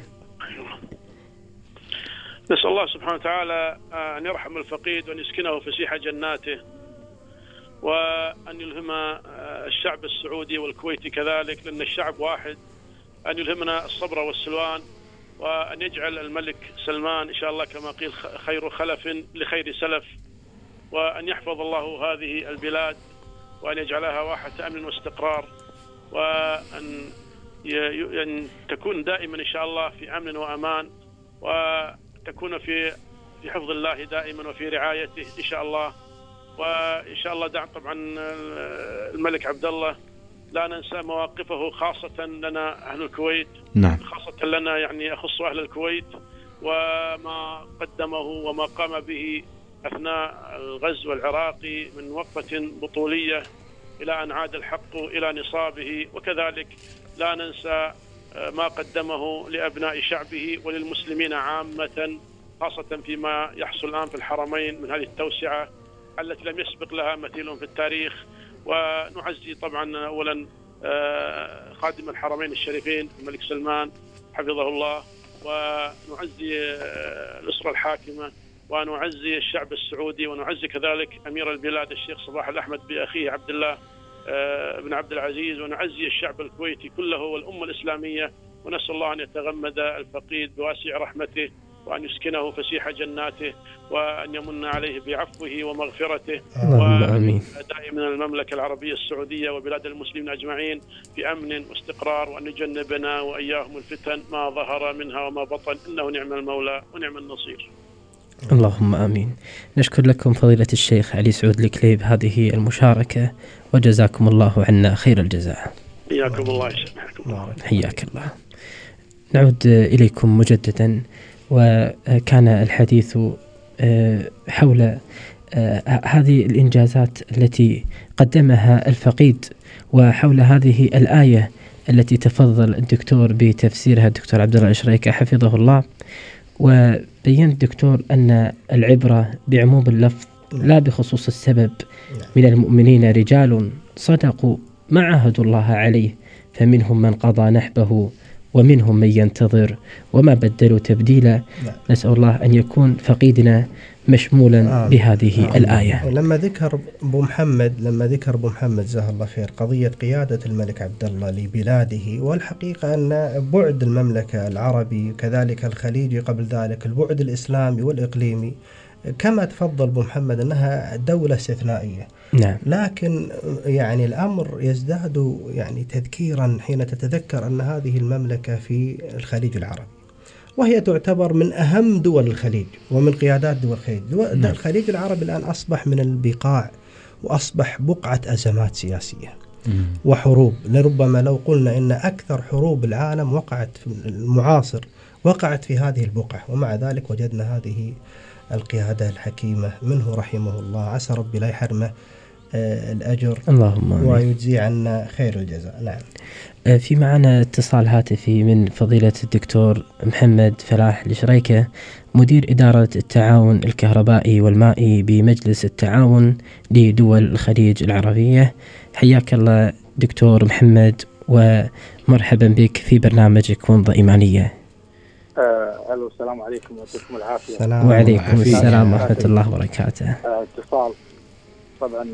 نسأل الله سبحانه وتعالى أن يرحم الفقيد وأن يسكنه فسيح جناته، وأن يلهم الشعب السعودي والكويتي كذلك، لأن الشعب واحد، أن يلهمنا الصبر والسلوان، وأن يجعل الملك سلمان إن شاء الله كما قيل خير خلف لخير سلف، وأن يحفظ الله هذه البلاد وأن يجعلها واحة أمن واستقرار، وأن تكون دائما إن شاء الله في أمن وأمان، وتكون في حفظ الله دائما وفي رعايته إن شاء الله. وإن شاء الله دعم طبعا الملك عبد الله، لا ننسى مواقفه خاصة لنا أهل الكويت، نعم. خاصة لنا يعني يخص أهل الكويت، وما قدمه وما قام به أثناء الغزو العراقي من وقفة بطولية إلى أن عاد الحق إلى نصابه، وكذلك لا ننسى ما قدمه لأبناء شعبه وللمسلمين عامة، خاصة فيما يحصل الآن في الحرمين من هذه التوسعة التي لم يسبق لها مثيل في التاريخ. ونعزي طبعا أولا خادم الحرمين الشريفين الملك سلمان حفظه الله، ونعزي الأسرة الحاكمة، ونعزي الشعب السعودي، ونعزي كذلك أمير البلاد الشيخ صباح الأحمد بأخيه عبد الله بن عبد العزيز، ونعزي الشعب الكويتي كله والأمة الإسلامية، ونسأل الله أن يتغمد الفقيد بواسع رحمته، وأن يسكنه فسيح جناته، وأن يمن عليه بعفوه ومغفرته، آمين. دائما المملكة العربية السعودية وبلاد المسلمين أجمعين في أمن واستقرار، وأن يجنبنا وإياهم الفتن ما ظهر منها وما بطن، إنه نعم المولى ونعم النصير. اللهم آمين. نشكر لكم فضيلة الشيخ علي سعود الكليب هذه المشاركة، وجزاكم الله عنا خير الجزاء. حياكم الله يسلمكم الله. حياك الله. نعود إليكم مجددا، وكان الحديث حول هذه الإنجازات التي قدمها الفقيد، وحول هذه الآية التي تفضل الدكتور بتفسيرها الدكتور عبد الله الشريكة حفظه الله. وبين الدكتور أن العبرة بعموم اللفظ لا بخصوص السبب. من المؤمنين رجال صدقوا ما عاهدوا الله عليه، فمنهم من قضى نحبه ومنهم من ينتظر وما بدلوا تبديلا. نسأل الله أن يكون فقيدنا مشمولا بهذه الآية. لما ذكر أبو محمد جزاه الله خير قضية قيادة الملك عبد الله لبلاده، والحقيقة أن بعد المملكة العربي كذلك الخليجي قبل ذلك البعد الإسلامي والإقليمي كما تفضل أبو محمد أنها دولة استثنائية. نعم. لكن يعني الأمر يزداد يعني تذكيرا حين تتذكر أن هذه المملكة في الخليج العربي، وهي تعتبر من أهم دول الخليج ومن قيادات دول الخليج. الخليج العربي الآن أصبح من البقاع، وأصبح بقعة أزمات سياسية وحروب. لربما لو قلنا إن أكثر حروب العالم وقعت في المعاصر وقعت في هذه البقعة، ومع ذلك وجدنا هذه القيادة الحكيمة منه رحمه الله. عسى ربي لا يحرمه الأجر، اللهم ويجزي عنا خير الجزاء. نعم. في معنا اتصال هاتفي من فضيلة الدكتور محمد فلاح الشريكة، مدير إدارة التعاون الكهربائي والمائي بمجلس التعاون لدول الخليج العربية. حياك الله دكتور محمد، ومرحبا بك في برنامجك ومضة إيمانية. ألو، السلام عليكم ويعطيكم العافية. وعليكم السلام ورحمة الله وبركاته. اتصال طبعا.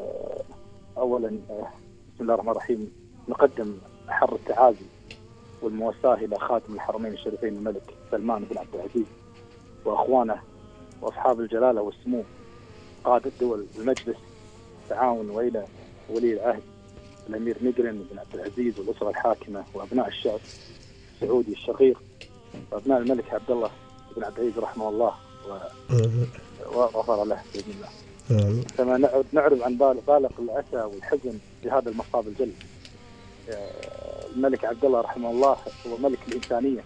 أولا بسم الله الرحمن الرحيم، نقدم أحر التعازي والمواساة إلى خادم الحرمين الشريفين الملك سلمان بن عبد العزيز وأخوانه وأصحاب الجلالة والسمو قادة دول المجلس التعاون، وإلى ولي العهد الأمير ميغرين بن عبد العزيز والأسرة الحاكمة وأبناء الشعب السعودي الشقيق وأبناء الملك عبد الله بن عبد العزيز رحمه الله وغفر له بإذن الله. كما نعرض عن بالغ الأسى والحزن بهذا المصاب الجلل. الملك عبد الله رحمه الله هو ملك الإنسانية،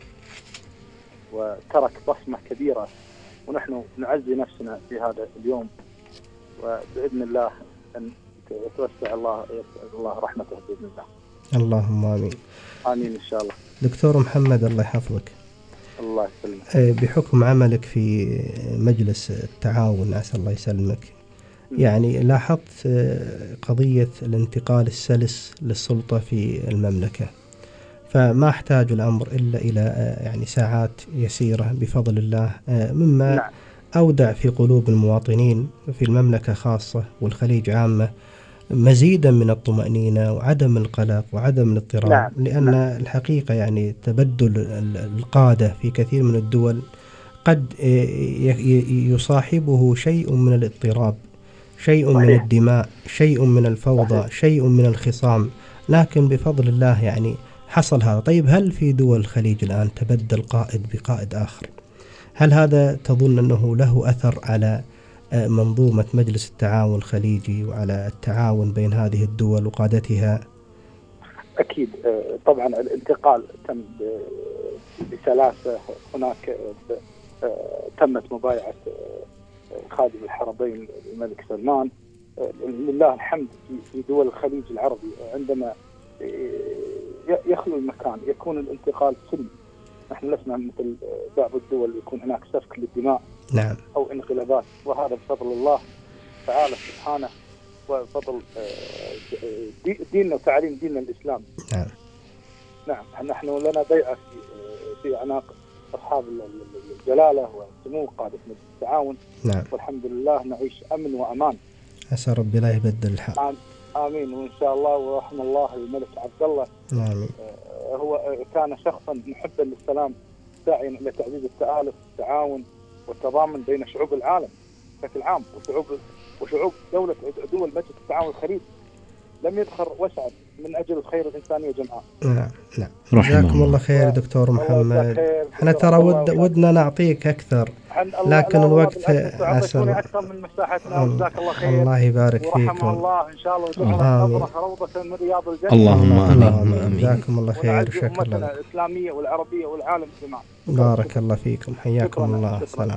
وترك بصمة كبيرة، ونحن نعزي نفسنا في هذا اليوم، وبإذن الله أن يتوسع الله رحمته بإذن الله. اللهم آمين. آمين إن شاء الله. دكتور محمد الله يحفظك. الله يسلمك. بحكم عملك في مجلس التعاون عسى الله يسلمك، يعني لاحظت قضية الانتقال السلس للسلطة في المملكة، فما احتاج الأمر إلا إلى يعني ساعات يسيرة بفضل الله، مما أودع في قلوب المواطنين في المملكة خاصة والخليج عامة مزيدا من الطمأنينة وعدم القلق وعدم الاضطراب. لأن الحقيقة يعني تبدل القادة في كثير من الدول قد يصاحبه شيء من الاضطراب، شيء من الدماء، شيء من الفوضى، شيء من الخصام، لكن بفضل الله يعني حصل هذا. طيب هل في دول الخليج الآن تبدل قائد بقائد آخر؟ هل هذا تظن أنه له أثر على منظومة مجلس التعاون الخليجي وعلى التعاون بين هذه الدول وقادتها؟ أكيد طبعا الانتقال تم بسلاسة. هناك تمت مبايعة خادم الحرمين الملك سلمان لله الحمد. في دول الخليج العربي عندما يخلو المكان يكون الانتقال سلمي. نحن لسنا مثل بعض الدول يكون هناك سفك للدماء نعم أو انقلابات، وهذا بفضل الله تعالى سبحانه وفضل ديننا وتعليم ديننا الإسلامي. نعم نحن لنا بيعة في أعناق أصحاب الجلالة وسمو قادة مجلس التعاون. نعم. والحمد لله نعيش أمن وأمان. عسى ربي لا يبدل الحال. آمين. وإن شاء الله. ورحم الله الملك عبد الله. آمين. هو كان شخصا محبا للسلام، ساعيا إلى تعزيز التآلف والتعاون والتضامن بين شعوب العالم بشكل عام وشعوب دول مجلس التعاون الخليجي. لم يدخر وسعد من أجل الخير الإنسانية جمعاء. نعم. جزاكم الله خير دكتور محمد. احنا ترى ودنا نعطيك أكثر، لكن الوقت عسل أكثر من مساحتنا. وجزاك الله خير. الله يبارك فيكم. ورحمه الله إن شاء الله وجعلنا أبرح روضة من رياض الجنة. اللهم آمين. جزاكم الله خير. شكرا لك. الإسلامية والعربية والعالم جميعا. بارك الله فيكم. حياكم الله. سلام.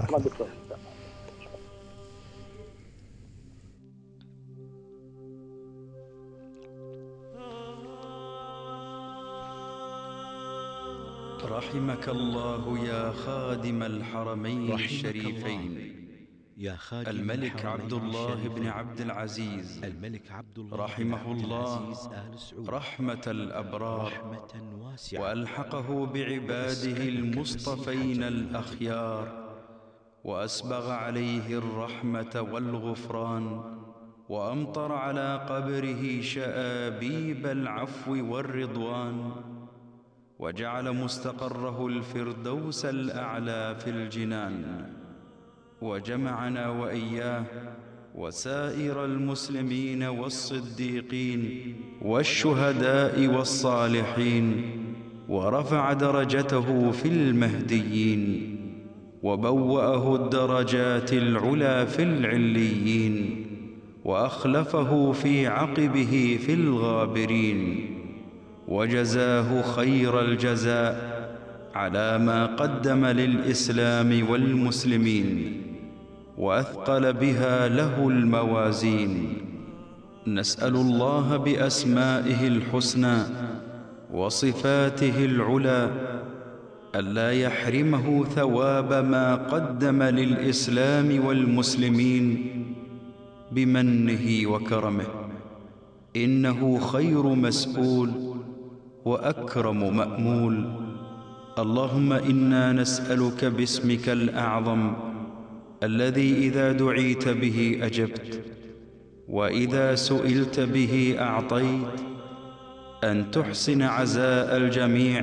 رحمك الله يا خادم الحرمين الشريفين الملك عبد الله بن عبد العزيز رحمه الله رحمة الأبرار، وألحقه بعباده المصطفين الأخيار، وأسبغ عليه الرحمة والغفران، وأمطر على قبره شآبيب العفو والرضوان، وجعل مستقره الفردوس الأعلى في الجنان، وجمعنا وإياه وسائر المسلمين والصديقين والشهداء والصالحين، ورفع درجته في المهديين، وبوأه الدرجات العلى في العليين، وأخلفه في عقبه في الغابرين، وجزاه خير الجزاء على ما قدم للإسلام والمسلمين، وأثقل بها له الموازين. نسأل الله بأسمائه الحسنى وصفاته العلى ألا يحرمه ثواب ما قدم للإسلام والمسلمين بمنه وكرمه، إنه خير مسؤول وأكرم مأمول. اللهم إنا نسألك باسمك الأعظم الذي إذا دعيت به أجبت وإذا سئلت به أعطيت، أن تحسن عزاء الجميع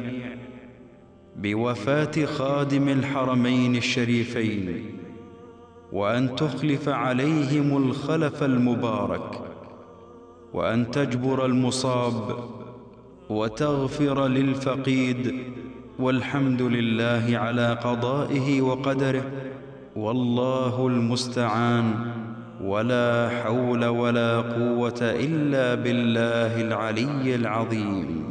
بوفاة خادم الحرمين الشريفين، وأن تخلف عليهم الخلف المبارك، وأن تجبر المصاب وتغفر للفقيد، والحمد لله على قضائه وقدره، والله المستعان، ولا حول ولا قوة إلا بالله العلي العظيم.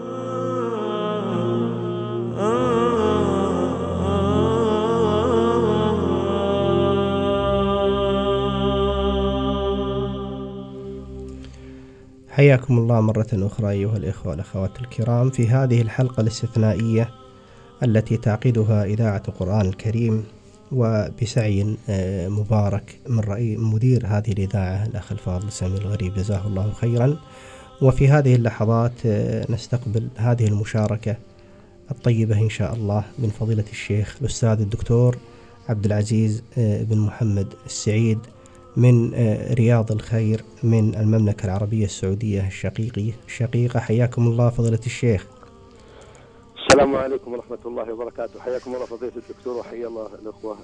حياكم الله مرة أخرى أيها الإخوة والأخوات الكرام في هذه الحلقة الاستثنائية التي تعقدها إذاعة القرآن الكريم، وبسعي مبارك من مدير هذه الإذاعة الأخ الفاضل سامي الغريب جزاه الله خيرا، وفي هذه اللحظات نستقبل هذه المشاركة الطيبة إن شاء الله من فضيلة الشيخ الأستاذ الدكتور عبد العزيز بن محمد السعيد من رياض الخير من المملكة العربية السعودية الشقيقة. حياكم الله فضيلة الشيخ. السلام عليكم ورحمة الله وبركاته. حياكم الله فضيلة الدكتور وحيا الله الأخوة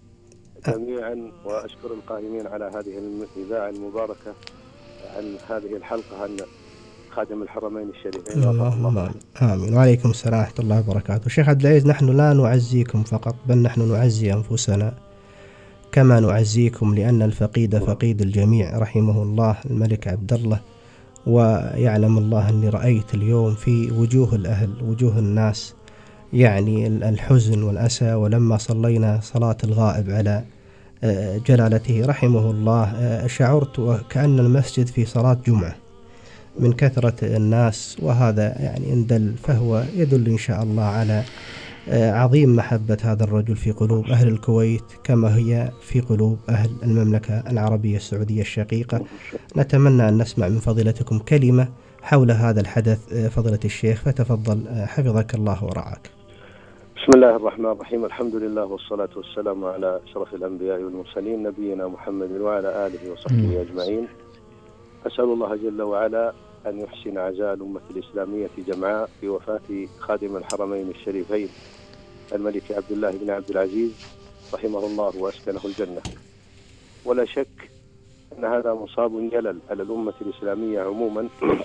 جميعا، وأشكر القائمين على هذه الإذاعة المباركة عن هذه الحلقة عن خادم الحرمين الشريفين. اللهم آمين. وعليكم السلام ورحمة الله وبركاته. شيخ عبد العزيز، نحن لا نعزيكم فقط، بل نحن نعزي أنفسنا كما نعزيكم، لأن الفقيد فقيد الجميع رحمه الله الملك عبد الله. ويعلم الله أني رأيت اليوم في وجوه الأهل وجوه الناس يعني الحزن والأسى، ولما صلينا صلاة الغائب على جلالته رحمه الله شعرت وكأن المسجد في صلاة جمعة من كثرة الناس، وهذا يعني إن دل فهو يدل إن شاء الله على عظيم محبة هذا الرجل في قلوب أهل الكويت كما هي في قلوب أهل المملكة العربية السعودية الشقيقة. نتمنى أن نسمع من فضيلتكم كلمة حول هذا الحدث فضيلة الشيخ، فتفضل حفظك الله ورعاك. بسم الله الرحمن الرحيم. الحمد لله والصلاة والسلام على أشرف الأنبياء والمرسلين نبينا محمد وعلى آله وصحبه أجمعين. أسأل الله جل وعلا أن يحسن عزاء الأمة الإسلامية جمعاء في وفاة خادم الحرمين الشريفين الملك عبد الله بن عبد العزيز رحمه الله وأسكنه الجنة. ولا شك أن هذا مصاب جلل على الأمة الإسلامية عموما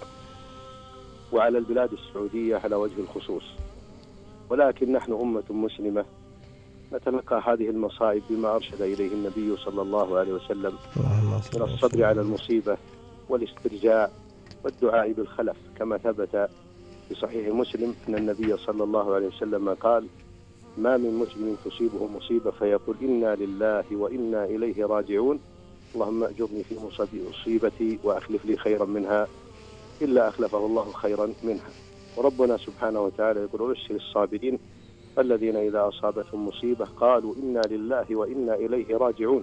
وعلى البلاد السعودية على وجه الخصوص، ولكن نحن أمة مسلمة نتلقى هذه المصائب بما أرشد إليه النبي صلى الله عليه وسلم من الصبر على المصيبة والاسترجاع والدعاء بالخلف، كما ثبت في صحيح مسلم أن النبي صلى الله عليه وسلم قال: ما من مسلم تصيبه مصيبة فيقول إنا لله وإنا إليه راجعون، اللهم أجرني في مصيبتي وأخلف لي خيرا منها، إلا أخلفه الله خيرا منها. وربنا سبحانه وتعالى يقول: وبشر الصابرين الذين إذا أصابتهم مصيبة قالوا إنا لله وإنا إليه راجعون،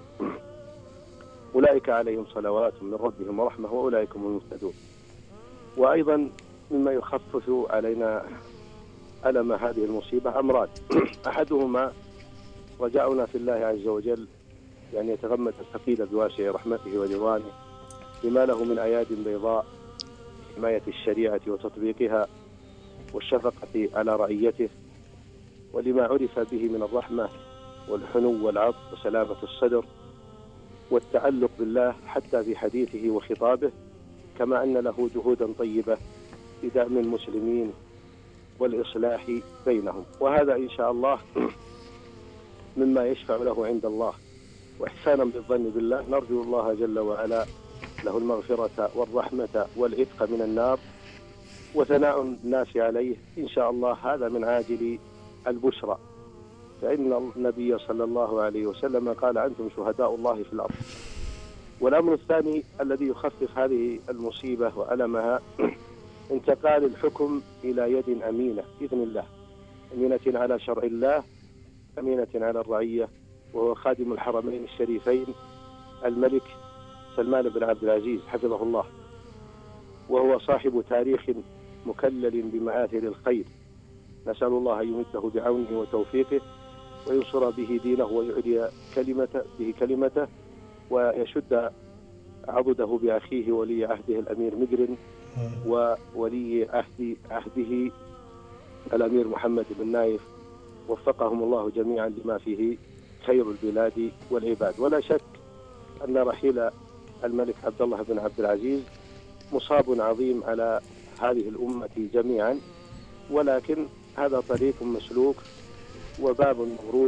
أولئك عليهم صلوات من ربهم ورحمة وأولئك هم المهتدون. وأيضا مما يخفف علينا ألم هذه المصيبة أمران، أحدهما رجاؤنا في الله عز وجل يعني يتغمد الفقيد بواسع رحمته ورضوانه بما له من أياد بيضاء حماية الشريعة وتطبيقها والشفقة على رعيته، ولما عرف به من الرحمة والحنو والعطف وسلامة الصدر والتعلق بالله حتى في حديثه وخطابه، كما أن له جهودا طيبة في دعم المسلمين والإصلاح بينهم. وهذا إن شاء الله مما يشفع له عند الله، وإحسانا بالظن بالله نرجو الله جل وعلا له المغفرة والرحمة والعتق من النار وثناء الناس عليه إن شاء الله. هذا من عاجل البشرى، فإن النبي صلى الله عليه وسلم قال: أنتم شهداء الله في الأرض. والأمر الثاني الذي يخفف هذه المصيبة وألمها انتقال الحكم إلى يد أمينة بإذن الله، أمينة على شرع الله، أمينة على الرعية، وهو خادم الحرمين الشريفين الملك سلمان بن عبد العزيز حفظه الله، وهو صاحب تاريخ مكلل بمآثر الخير. نسأل الله أن يمده بعونه وتوفيقه وينصر به دينه ويعلي كلمته ويشد عضده بأخيه ولي عهده الأمير مقرن وولي عهده الأمير محمد بن نايف، وفقهم الله جميعا لما فيه خير البلاد والعباد. ولا شك أن رحيل الملك عبد الله بن عبد العزيز مصاب عظيم على هذه الأمة جميعا، ولكن هذا طريق مسلوك وباب مورود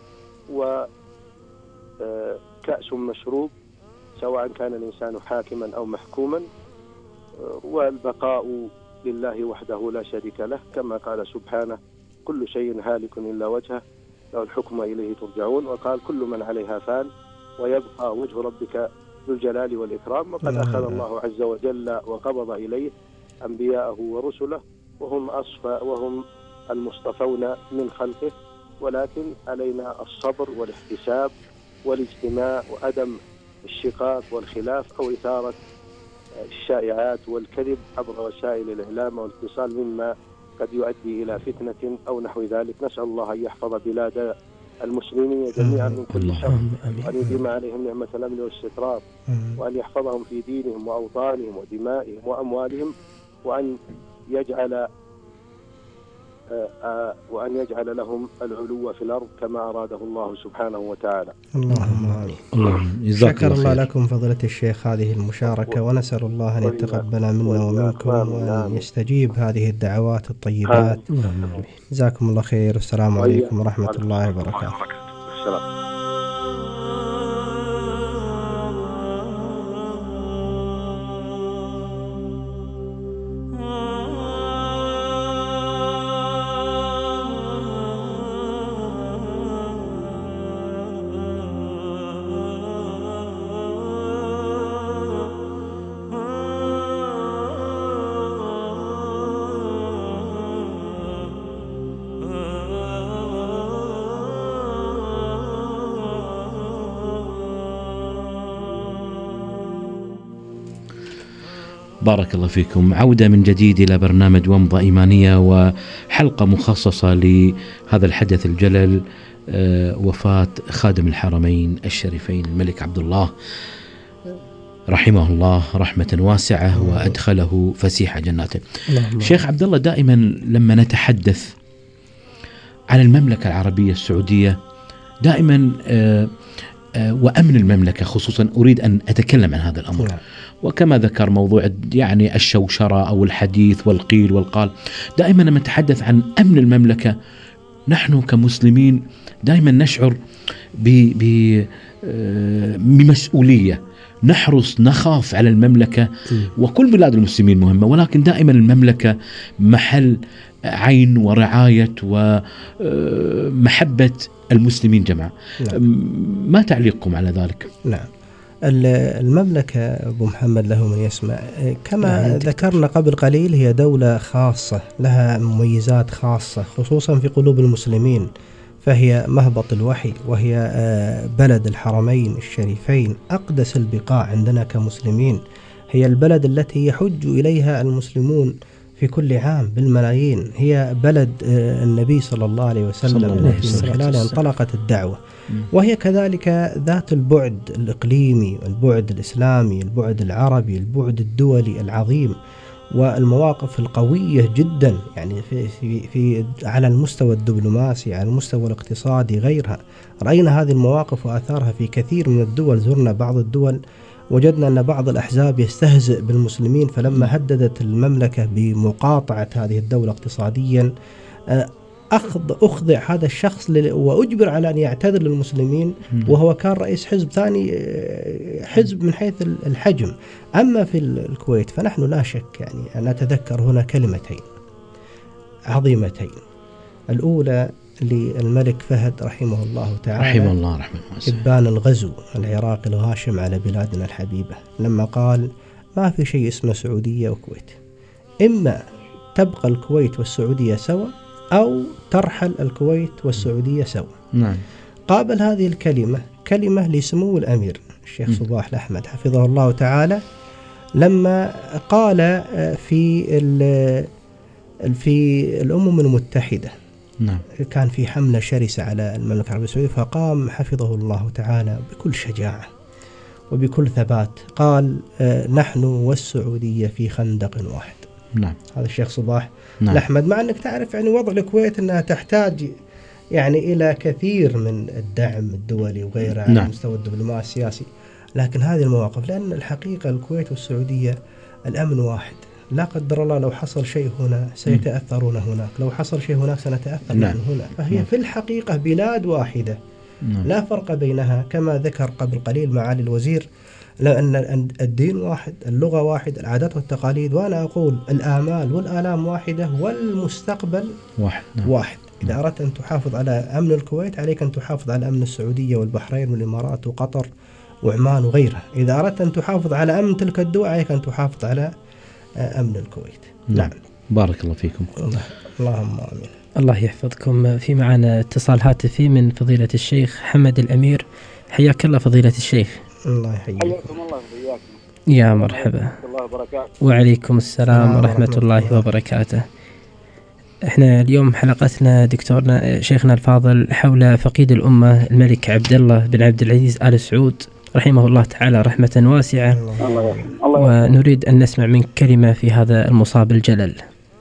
وكأس مشروب، سواء كان الإنسان حاكما أو محكوما، والبقاء لله وحده لا شريك له، كما قال سبحانه: كل شيء هالك إلا وجهه له الحكم إليه ترجعون، وقال: كل من عليها فان ويبقى وجه ربك ذو الجلال والإكرام. وقد أخذ الله عز وجل وقبض إليه أنبياءه ورسله وهم المصطفون من خلقه، ولكن علينا الصبر والاحتساب والاجتماع وعدم الشقاق والخلاف أو إثارة الشائعات والكذب عبر وسائل الإعلام والاتصال مما قد يؤدي إلى فتنة أو نحو ذلك. نسأل الله أن يحفظ بلاد المسلمين جميعا من كل شر، وأن يديم عليهم نعمة الأمن والاستقرار، وأن يحفظهم في دينهم وأوطانهم ودمائهم وأموالهم، وأن يجعل لهم العلو في الأرض كما أراده الله سبحانه وتعالى. اللهم آمين. شكر الله لكم فضيلة الشيخ هذه المشاركة، ونسأل الله أن يتقبل منا ومنكم وأن يستجيب هذه الدعوات الطيبات. جزاكم الله خير، والسلام عليكم ورحمة الله وبركاته. السلام. بارك الله فيكم. عودة من جديد إلى برنامج ومضة إيمانية، وحلقة مخصصة لهذا الحدث الجلل، وفاة خادم الحرمين الشريفين الملك عبد الله رحمه الله رحمة واسعة وأدخله فسيح جناته. شيخ عبد الله، دائما لما نتحدث عن المملكة العربية السعودية دائما وأمن المملكة خصوصا أريد أن أتكلم عن هذا الأمر. وكما ذكر موضوع يعني الشوشرة أو الحديث والقيل والقال، دائما لما نتحدث عن أمن المملكة نحن كمسلمين دائما نشعر بمسؤولية، نحرص نخاف على المملكة، وكل بلاد المسلمين مهمة، ولكن دائما المملكة محل عين ورعاية ومحبة المسلمين جمعاء. ما تعليقكم على ذلك؟ نعم، المملكة أبو محمد له من يسمع، كما ذكرنا قبل قليل هي دولة خاصة لها مميزات خاصة خصوصا في قلوب المسلمين، فهي مهبط الوحي، وهي بلد الحرمين الشريفين، أقدس البقاع عندنا كمسلمين. هي البلد التي يحج إليها المسلمون في كل عام بالملايين. هي بلد النبي صلى الله عليه وسلم التي من خلالها انطلقت الدعوة، وهي كذلك ذات البعد الإقليمي، البعد الإسلامي، البعد العربي، البعد الدولي العظيم، والمواقف القوية جدا، يعني في على المستوى الدبلوماسي، على المستوى الاقتصادي، غيرها. رأينا هذه المواقف وآثارها في كثير من الدول. زرنا بعض الدول وجدنا أن بعض الأحزاب يستهزئ بالمسلمين، فلما هددت المملكة بمقاطعة هذه الدولة اقتصاديا أخضع هذا الشخص وأجبر على أن يعتذر للمسلمين، وهو كان رئيس حزب ثاني، حزب من حيث الحجم. أما في الكويت فنحن لا شك يعني نتذكر هنا كلمتين عظيمتين. الأولى للملك فهد رحمه الله تعالى، رحمه الله رحمه الله، إبان الغزو العراقي الغاشم على بلادنا الحبيبة، لما قال ما في شيء اسمه سعودية وكويت، إما تبقى الكويت والسعودية سوا أو ترحل الكويت والسعودية سوا. نعم. قابل هذه الكلمة كلمة لسمو الأمير الشيخ صباح الأحمد حفظه الله تعالى، لما قال في الأمم المتحدة، نعم، كان في حملة شرسة على المملكة العربية السعودية، فقام حفظه الله تعالى بكل شجاعة وبكل ثبات قال نحن والسعودية في خندق واحد. نعم. هذا الشيخ صباح نعم. الأحمد، مع أنك تعرف يعني وضع الكويت أنها تحتاج يعني إلى كثير من الدعم الدولي وغيره على المستوى الدبلوماسي السياسي، لكن هذه المواقف، لأن الحقيقة الكويت والسعودية الأمن واحد. لا قدر الله لو حصل شيء هنا سيتأثرون هناك، لو حصل شيي هناك سنتأثر هنا. فهي في الحقيقة بلاد واحدة، لا فرق بينها، كما ذكر قبل قليل معالي الوزير، لأن الدين واحد، اللغة واحد، العادات والتقاليد، وأنا أقول الآمال والآلام واحدة، والمستقبل واحد. إذا أردت أن تحافظ على أمن الكويت عليك أن تحافظ على أمن السعودية والبحرين والإمارات وقطر وعمان وغيرها. إذا أردت أن تحافظ على أمن تلك الدول عليك أن تحافظ على أمن الكويت. نعم. بارك الله فيكم. اللهم آمين. الله يحفظكم. في معنا اتصال هاتفي من فضيلة الشيخ حمد الأمير. حياك الله فضيلة الشيخ. الله يحييك. حياكم الله وإياكم. يا مرحبا. ورحمة الله وبركاته. وعليكم السلام ورحمة الله وبركاته. احنا اليوم حلقتنا دكتورنا شيخنا الفاضل حول فقيد الأمة الملك عبد الله بن عبد العزيز آل سعود رحمه الله تعالى رحمة واسعة. ونريد أن نسمع منك كلمة في هذا المصاب الجلل.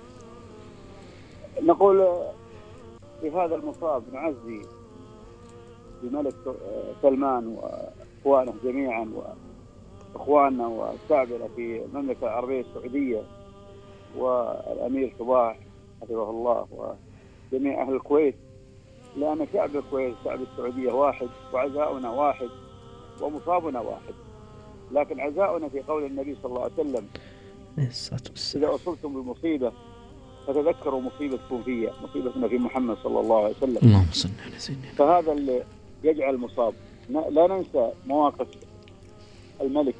نقول في هذا المصاب نعزي بملك سلمان وإخوانه جميعا وإخواننا والشعبنا في المملكة العربية السعودية والأمير صباح حفظه الله وجميع أهل الكويت، لأن شعب الكويت شعب السعودية واحد وعزاؤنا واحد ومصابنا واحد، لكن عزاؤنا في قول النبي صلى الله عليه وسلم إذا أصبتم بمصيبة فتذكروا مصيبتكم فيها، مصيبتنا في محمد صلى الله عليه وسلم. اللهم صل على سيدنا. فهذا اللي يجعل المصاب. لا ننسى مواقف الملك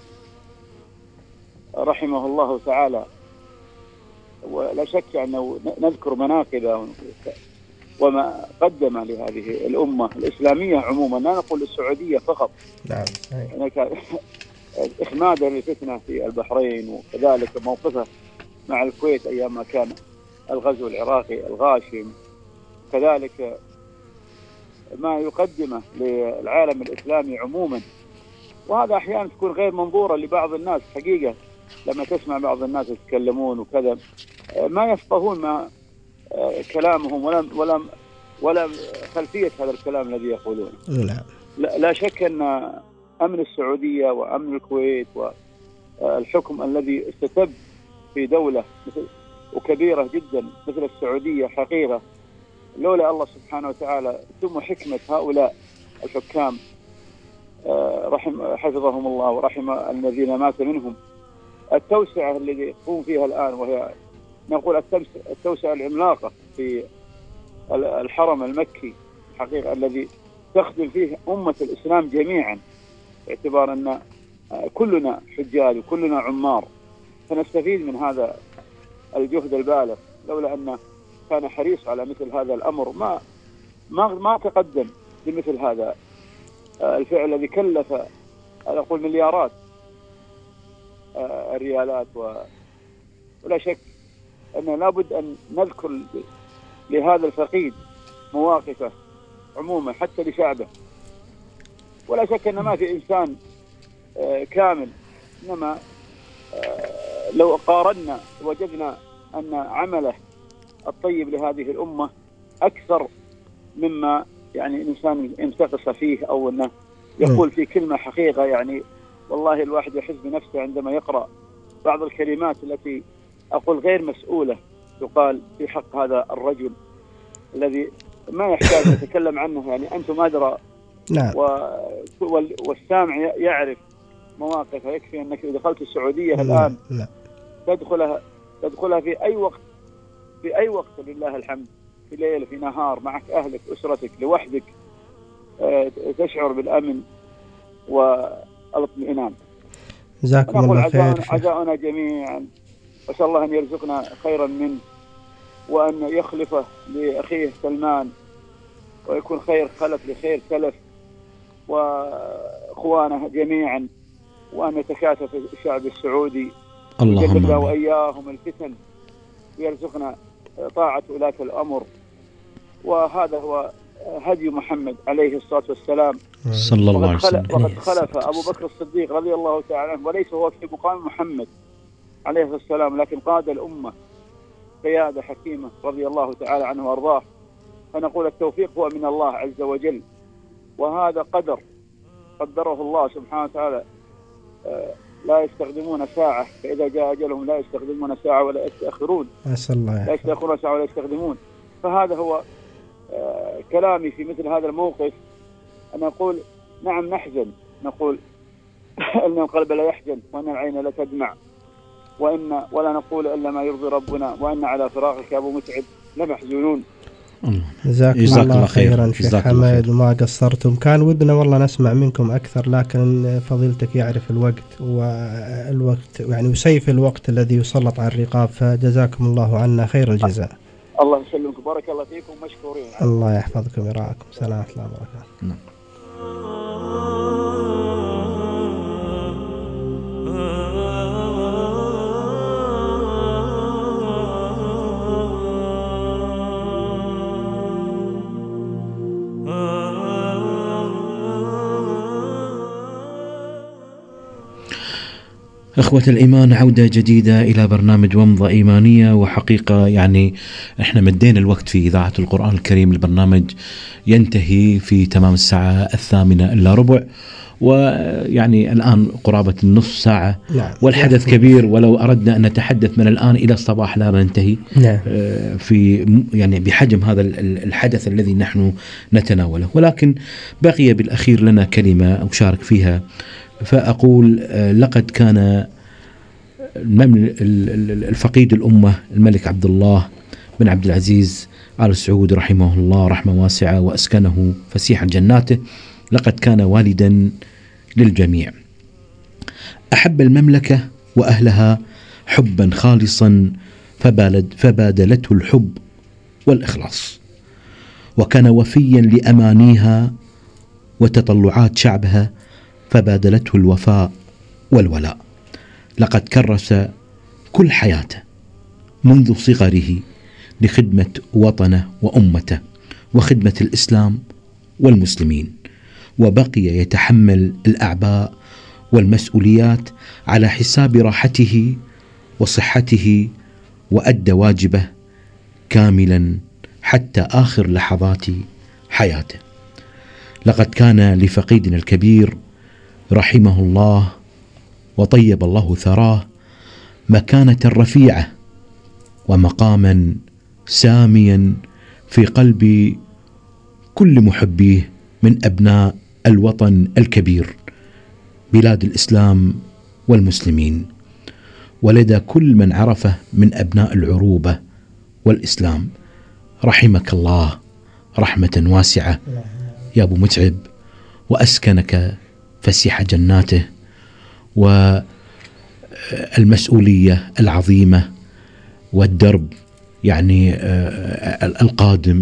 رحمه الله تعالى، ولا شك أنه نذكر مناقبه وما قدم لهذه الأمة الإسلامية عموما، لا نقول السعودية فقط. نعم. إخمادا للفتنة في البحرين، وكذلك موقفه مع الكويت أيام ما كان الغزو العراقي الغاشم، كذلك ما يقدمه للعالم الإسلامي عموما. وهذا أحيانا تكون غير منظورة لبعض الناس حقيقة، لما تسمع بعض الناس يتكلمون وكذا ما يفقهون ما كلامهم ولا خلفية هذا الكلام الذي يقولونه. لا شك أن أمن السعودية وأمن الكويت والحكم الذي استتب في دولة وكبيرة جدا مثل السعودية حقيقة، لولا الله سبحانه وتعالى ثم حكمة هؤلاء الحكام حفظهم الله ورحم الذين مات منهم، التوسعة التي يقوم فيها الآن، وهي نقول التوسعة العملاقة في الحرم المكي حقيقة الذي تخدم فيه أمة الإسلام جميعا، باعتبار أن كلنا حجاج وكلنا عمار، فنستفيد من هذا الجهد البالغ. لولا أنه كان حريص على مثل هذا الأمر ما تقدم بمثل هذا الفعل الذي كلف أقول مليارات الريالات. ولا شك أن لابد أن نذكر لهذا الفقيد مواقفه عموما حتى لشعبه. ولا شك أن ما في إنسان كامل، إنما لو قارنا وجدنا أن عمله الطيب لهذه الأمة أكثر مما يعني الإنسان ينتقص فيه، أو أنه يقول في كلمة حقيقة يعني والله الواحد يحس بنفسه عندما يقرأ بعض الكلمات التي أقول غير مسؤولة يقال في حق هذا الرجل الذي ما يحتاج نتكلم عنه، يعني أنتم أدرى. نعم. والسامع يعرف مواقفه. يكفي أنك إذا دخلت السعودية الآن تدخلها في أي وقت لله الحمد، في ليل في نهار، معك أهلك أسرتك لوحدك، تشعر بالأمن والاطمئنان. جزاكم الله خير. عزاؤنا جميعا، وأسأل الله أن يرزقنا خيرا منه، وأن يخلفه لأخيه سلمان، ويكون خير خلف لخير سلف وإخوانه جميعا، وأن يتكاتف الشعب السعودي اللهم وإياهم الفتن، ويرزقنا طاعة ولاة الأمر. وهذا هو هدي محمد عليه الصلاة والسلام صلى الله عليه وسلم. وقد خلف أبو بكر الصديق رضي الله تعالى عنه، وليس هو في مقام محمد عليه السلام، لكن قاد الأمة قيادة حكيمة رضي الله تعالى عنه وأرضاه. فنقول التوفيق هو من الله عز وجل، وهذا قدره الله سبحانه وتعالى. لا يستخدمون ساعة، فإذا جاء أجلهم لا يستخدمون ساعة ولا يستأخرون، لا يستأخرون ساعة ولا يستخدمون. فهذا هو كلامي في مثل هذا الموقف، أن نقول نعم نحزن، نقول أن القلب لا يحزن وأن العين لا تدمع، ولا نقول إلا ما يرضي ربنا، وأن على فراقك أبو متعب لمحزونون. جزاكم الله خيرا شيخ حمد، وما قصرتم. كان ودنا والله نسمع منكم أكثر، لكن فضيلتك يعرف الوقت يعني وسيف الوقت الذي يسلط على الرقاب، فجزاكم الله عنا خير الجزاء. الله يسلمكم، بارك الله فيكم، مشكورين. الله يحفظكم ويرعاكم. سلام الله وبركاته. إخوة الإيمان، عودة جديدة إلى برنامج ومضة إيمانية. وحقيقة يعني إحنا مدينا الوقت في إذاعة القرآن الكريم. البرنامج ينتهي في تمام الساعة 8:45، ويعني الآن قرابة النصف ساعة. نعم. والحدث كبير، ولو أردنا أن نتحدث من الآن إلى الصباح لا ننتهي. نعم. في يعني بحجم هذا الحدث الذي نحن نتناوله. ولكن بقي بالأخير لنا كلمة أشارك فيها، فأقول لقد كان الفقيد الأمة الملك عبد الله بن عبد العزيز آل سعود رحمه الله رحمة واسعة وأسكنه فسيح جناته، لقد كان والدا للجميع. أحب المملكة وأهلها حبا خالصا فبادلته الحب والإخلاص، وكان وفيا لأمانيها وتطلعات شعبها فبادلته الوفاء والولاء. لقد كرس كل حياته منذ صغره لخدمة وطنه وأمته وخدمة الإسلام والمسلمين، وبقي يتحمل الأعباء والمسؤوليات على حساب راحته وصحته، وأدى واجبه كاملا حتى آخر لحظات حياته. لقد كان لفقيدنا الكبير رحمه الله وطيب الله ثراه مكانة رفيعة ومقاما ساميا في قلب كل محبيه من أبناء الوطن الكبير بلاد الإسلام والمسلمين، ولدى كل من عرفه من أبناء العروبة والإسلام. رحمك الله رحمة واسعة يا أبو متعب، وأسكنك فسيح جناته، والمسؤولية العظيمة والدرب يعني القادم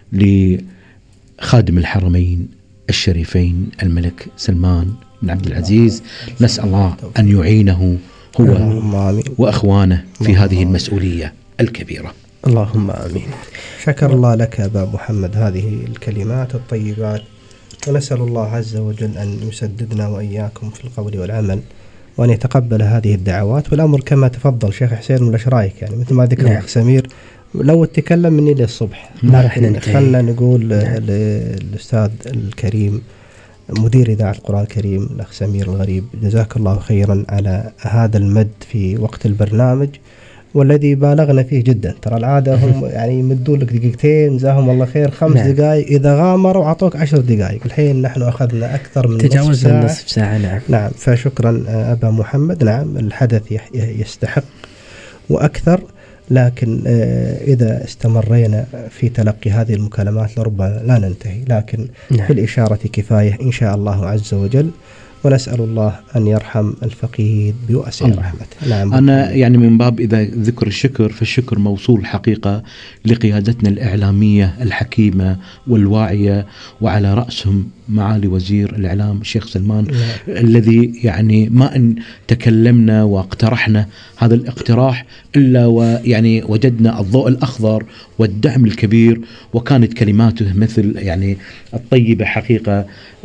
لخادم الحرمين الشريفين الملك سلمان بن عبد العزيز. نسأل الله أن يعينه هو وأخوانه في هذه المسؤولية الكبيرة. اللهم آمين. شكر الله لك أبا محمد هذه الكلمات الطيبات، ونسأل الله عز وجل أن يسددنا وإياكم في القول والعمل، وأن يتقبل هذه الدعوات. والأمر كما تفضل شيخ حسين، ولا شرايك يعني مثل ما ذكر الأخ سمير، لو تكلم مني للصبح لكن خلنا نقول للأستاذ الكريم مدير إذاعة القرآن الكريم الأخ سمير الغريب، جزاك الله خيرا على هذا المد في وقت البرنامج، والذي بالغنا فيه جدا. ترى العادة هم يعني يمدون لك دقيقتين جزاهم الله خير، 5 دقائق، إذا غامروا عطوك 10 دقائق. الحين نحن أخذنا أكثر من تجاوزنا نصف ساعة. نعم. نعم، فشكرا أبا محمد. نعم، الحدث يستحق وأكثر، لكن إذا استمرينا في تلقي هذه المكالمات لربما لا ننتهي، لكن في الإشارة كفاية إن شاء الله عز وجل. ونسأل الله أن يرحم الفقيد بواسع رحمته. نعم. أنا يعني من باب إذا ذكر الشكر، فالشكر موصول حقيقة لقيادتنا الإعلامية الحكيمة والواعية، وعلى رأسهم معالي وزير الإعلام الشيخ سلمان الذي يعني ما أن تكلمنا واقترحنا هذا الاقتراح إلا ويعني وجدنا الضوء الأخضر والدعم الكبير، وكانت كلماته مثل يعني الطيبة حقيقة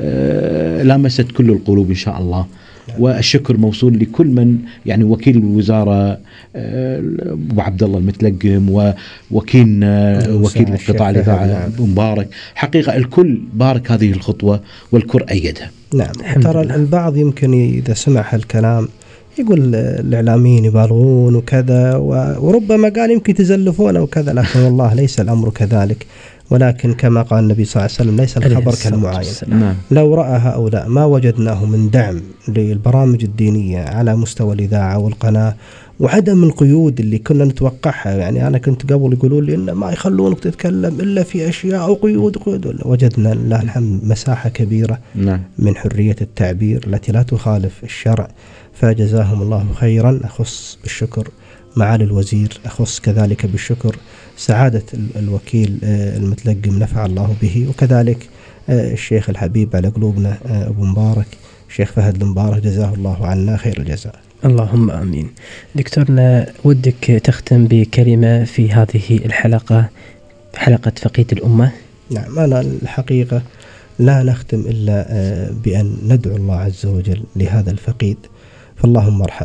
لامست كل القلوب إن شاء الله. والشكر موصول لكل من يعني وكيل الوزارة أبو عبد الله المتلقم، ووكيل القطاع الإذاعة مبارك، حقيقة الكل بارك هذه الخطوة والكل أيدها. نعم. ترى البعض يمكن إذا سمع هالكلام يقول الإعلاميين يبالغون وكذا، وربما قال يمكن تزلفون وكذا، لكن والله ليس الأمر كذلك. ولكن كما قال النبي صلى الله عليه وسلم ليس الخبر كالمعاين. لو رأى هؤلاء ما وجدناه من دعم للبرامج الدينية على مستوى الإذاعة والقناة، وعدم القيود اللي كنا نتوقعها. يعني أنا كنت قبل يقولوا لي إن ما يخلونك تتكلم إلا في أشياء أو قيود. وجدنا لله الحمد مساحة كبيرة من حرية التعبير التي لا تخالف الشرع، فجزاهم الله خيرا. أخص بالشكر معالي الوزير، أخص كذلك بالشكر سعادة الوكيل المتلقم نفع الله به، وكذلك الشيخ الحبيب على قلوبنا أبو مبارك الشيخ فهد المبارك، جزاه الله عنا خير الجزاء. اللهم آمين. دكتورنا، ودك تختم بكلمة في هذه الحلقة، حلقة فقيد الأمة؟ نعم، أنا الحقيقة لا نختم إلا بأن ندعو الله عز وجل لهذا الفقيد، فاللهم ارحم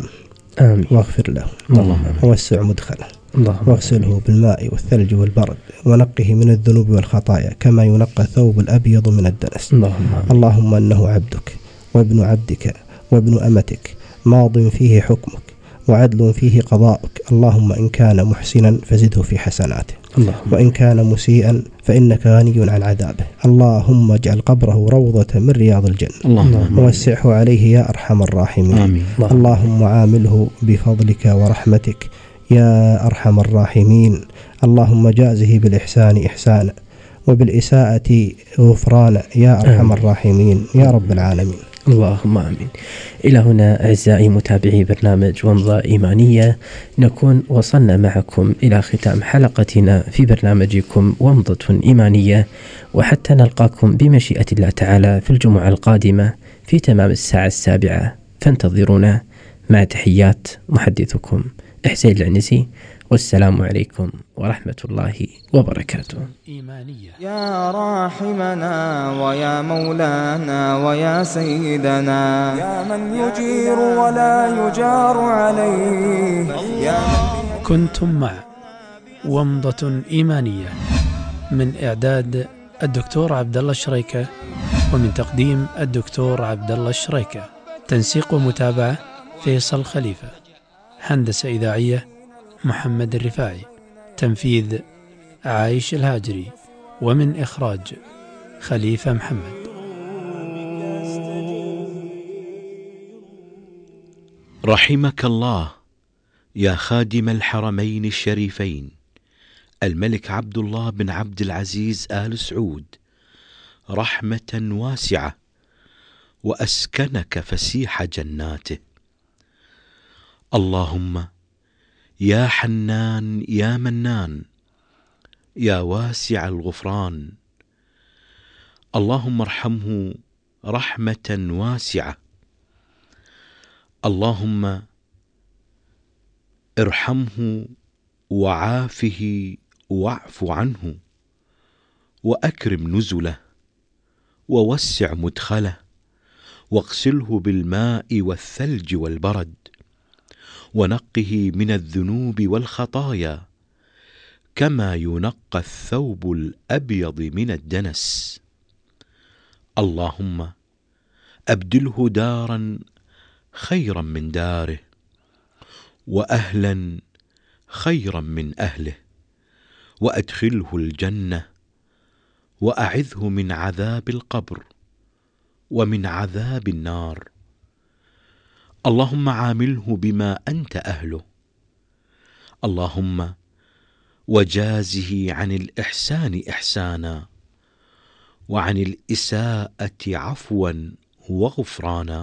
آمين. واغفر له اللهم ووسع مدخله اللهم واغسله بالماء والثلج والبرد ونقه من الذنوب والخطايا كما ينقى الثوب الأبيض من الدنس. اللهم أنه عبدك وابن عبدك وابن أمتك، ماض فيه حكمك وعدل فيه قضاؤك. اللهم إن كان محسنا فزده في حسناته، وإن كان مسيئا فإنك غني عن عذابه. اللهم اجعل قبره روضة من رياض الجنة، ووسعه عليه يا أرحم الراحمين. آمين. اللهم عامله بفضلك ورحمتك يا أرحم الراحمين. اللهم جازه بالإحسان إحسانا وبالإساءة غفرانا يا أرحم الراحمين يا رب العالمين. اللهم آمين. إلى هنا أعزائي متابعي برنامج ومضة إيمانية نكون وصلنا معكم إلى ختام حلقتنا في برنامجكم ومضة إيمانية، وحتى نلقاكم بمشيئة الله تعالى في الجمعة القادمة في تمام الساعة 7، فانتظرونا. مع تحيات محدثكم حسين العنزي، والسلام عليكم ورحمة الله وبركاته. يا راحمنا ويا مولانا ويا سيدنا، يا من يجير ولا يجار عليه، يا من كنتم مع ومضة إيمانية من إعداد الدكتور عبد الله الشريكة، ومن تقديم الدكتور عبد الله الشريكة، تنسيق ومتابعة فيصل خليفة، هندسة إذاعية محمد الرفاعي، تنفيذ عايش الهاجري، ومن إخراج خليفة محمد. رحمك الله يا خادم الحرمين الشريفين الملك عبد الله بن عبد العزيز آل سعود رحمة واسعة، وأسكنك فسيح جناته. اللهم يا حنان يا منان يا واسع الغفران، اللهم ارحمه رحمة واسعة. اللهم ارحمه وعافه واعف عنه، وأكرم نزله ووسع مدخله، واغسله بالماء والثلج والبرد، ونقه من الذنوب والخطايا كما ينقى الثوب الأبيض من الدنس. اللهم أبدله دارا خيرا من داره، وأهلا خيرا من أهله، وأدخله الجنة، وأعذه من عذاب القبر ومن عذاب النار. اللهم عامله بما أنت أهله. اللهم وجازه عن الإحسان إحسانا، وعن الإساءة عفوا وغفرانا.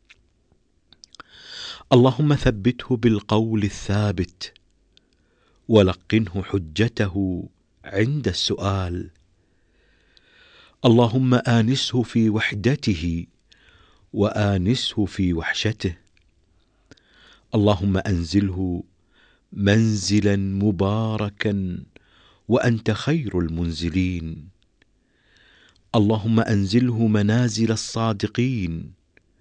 اللهم ثبته بالقول الثابت، ولقنه حجته عند السؤال. اللهم آنسه في وحدته وآنسه في وحشته. اللهم أنزله منزلا مباركا وأنت خير المنزلين. اللهم أنزله منازل الصادقين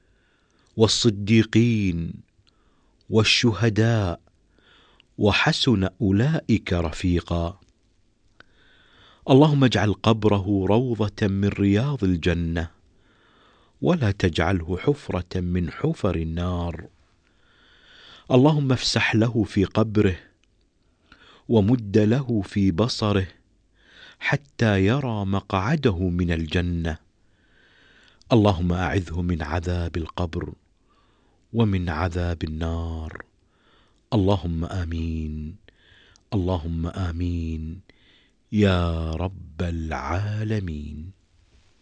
والصديقين والشهداء، وحسن أولئك رفيقا. اللهم اجعل قبره روضة من رياض الجنة، ولا تجعله حفرة من حفر النار. اللهم افسح له في قبره، ومد له في بصره، حتى يرى مقعده من الجنة. اللهم أعذه من عذاب القبر ومن عذاب النار. اللهم آمين، اللهم آمين يا رب العالمين.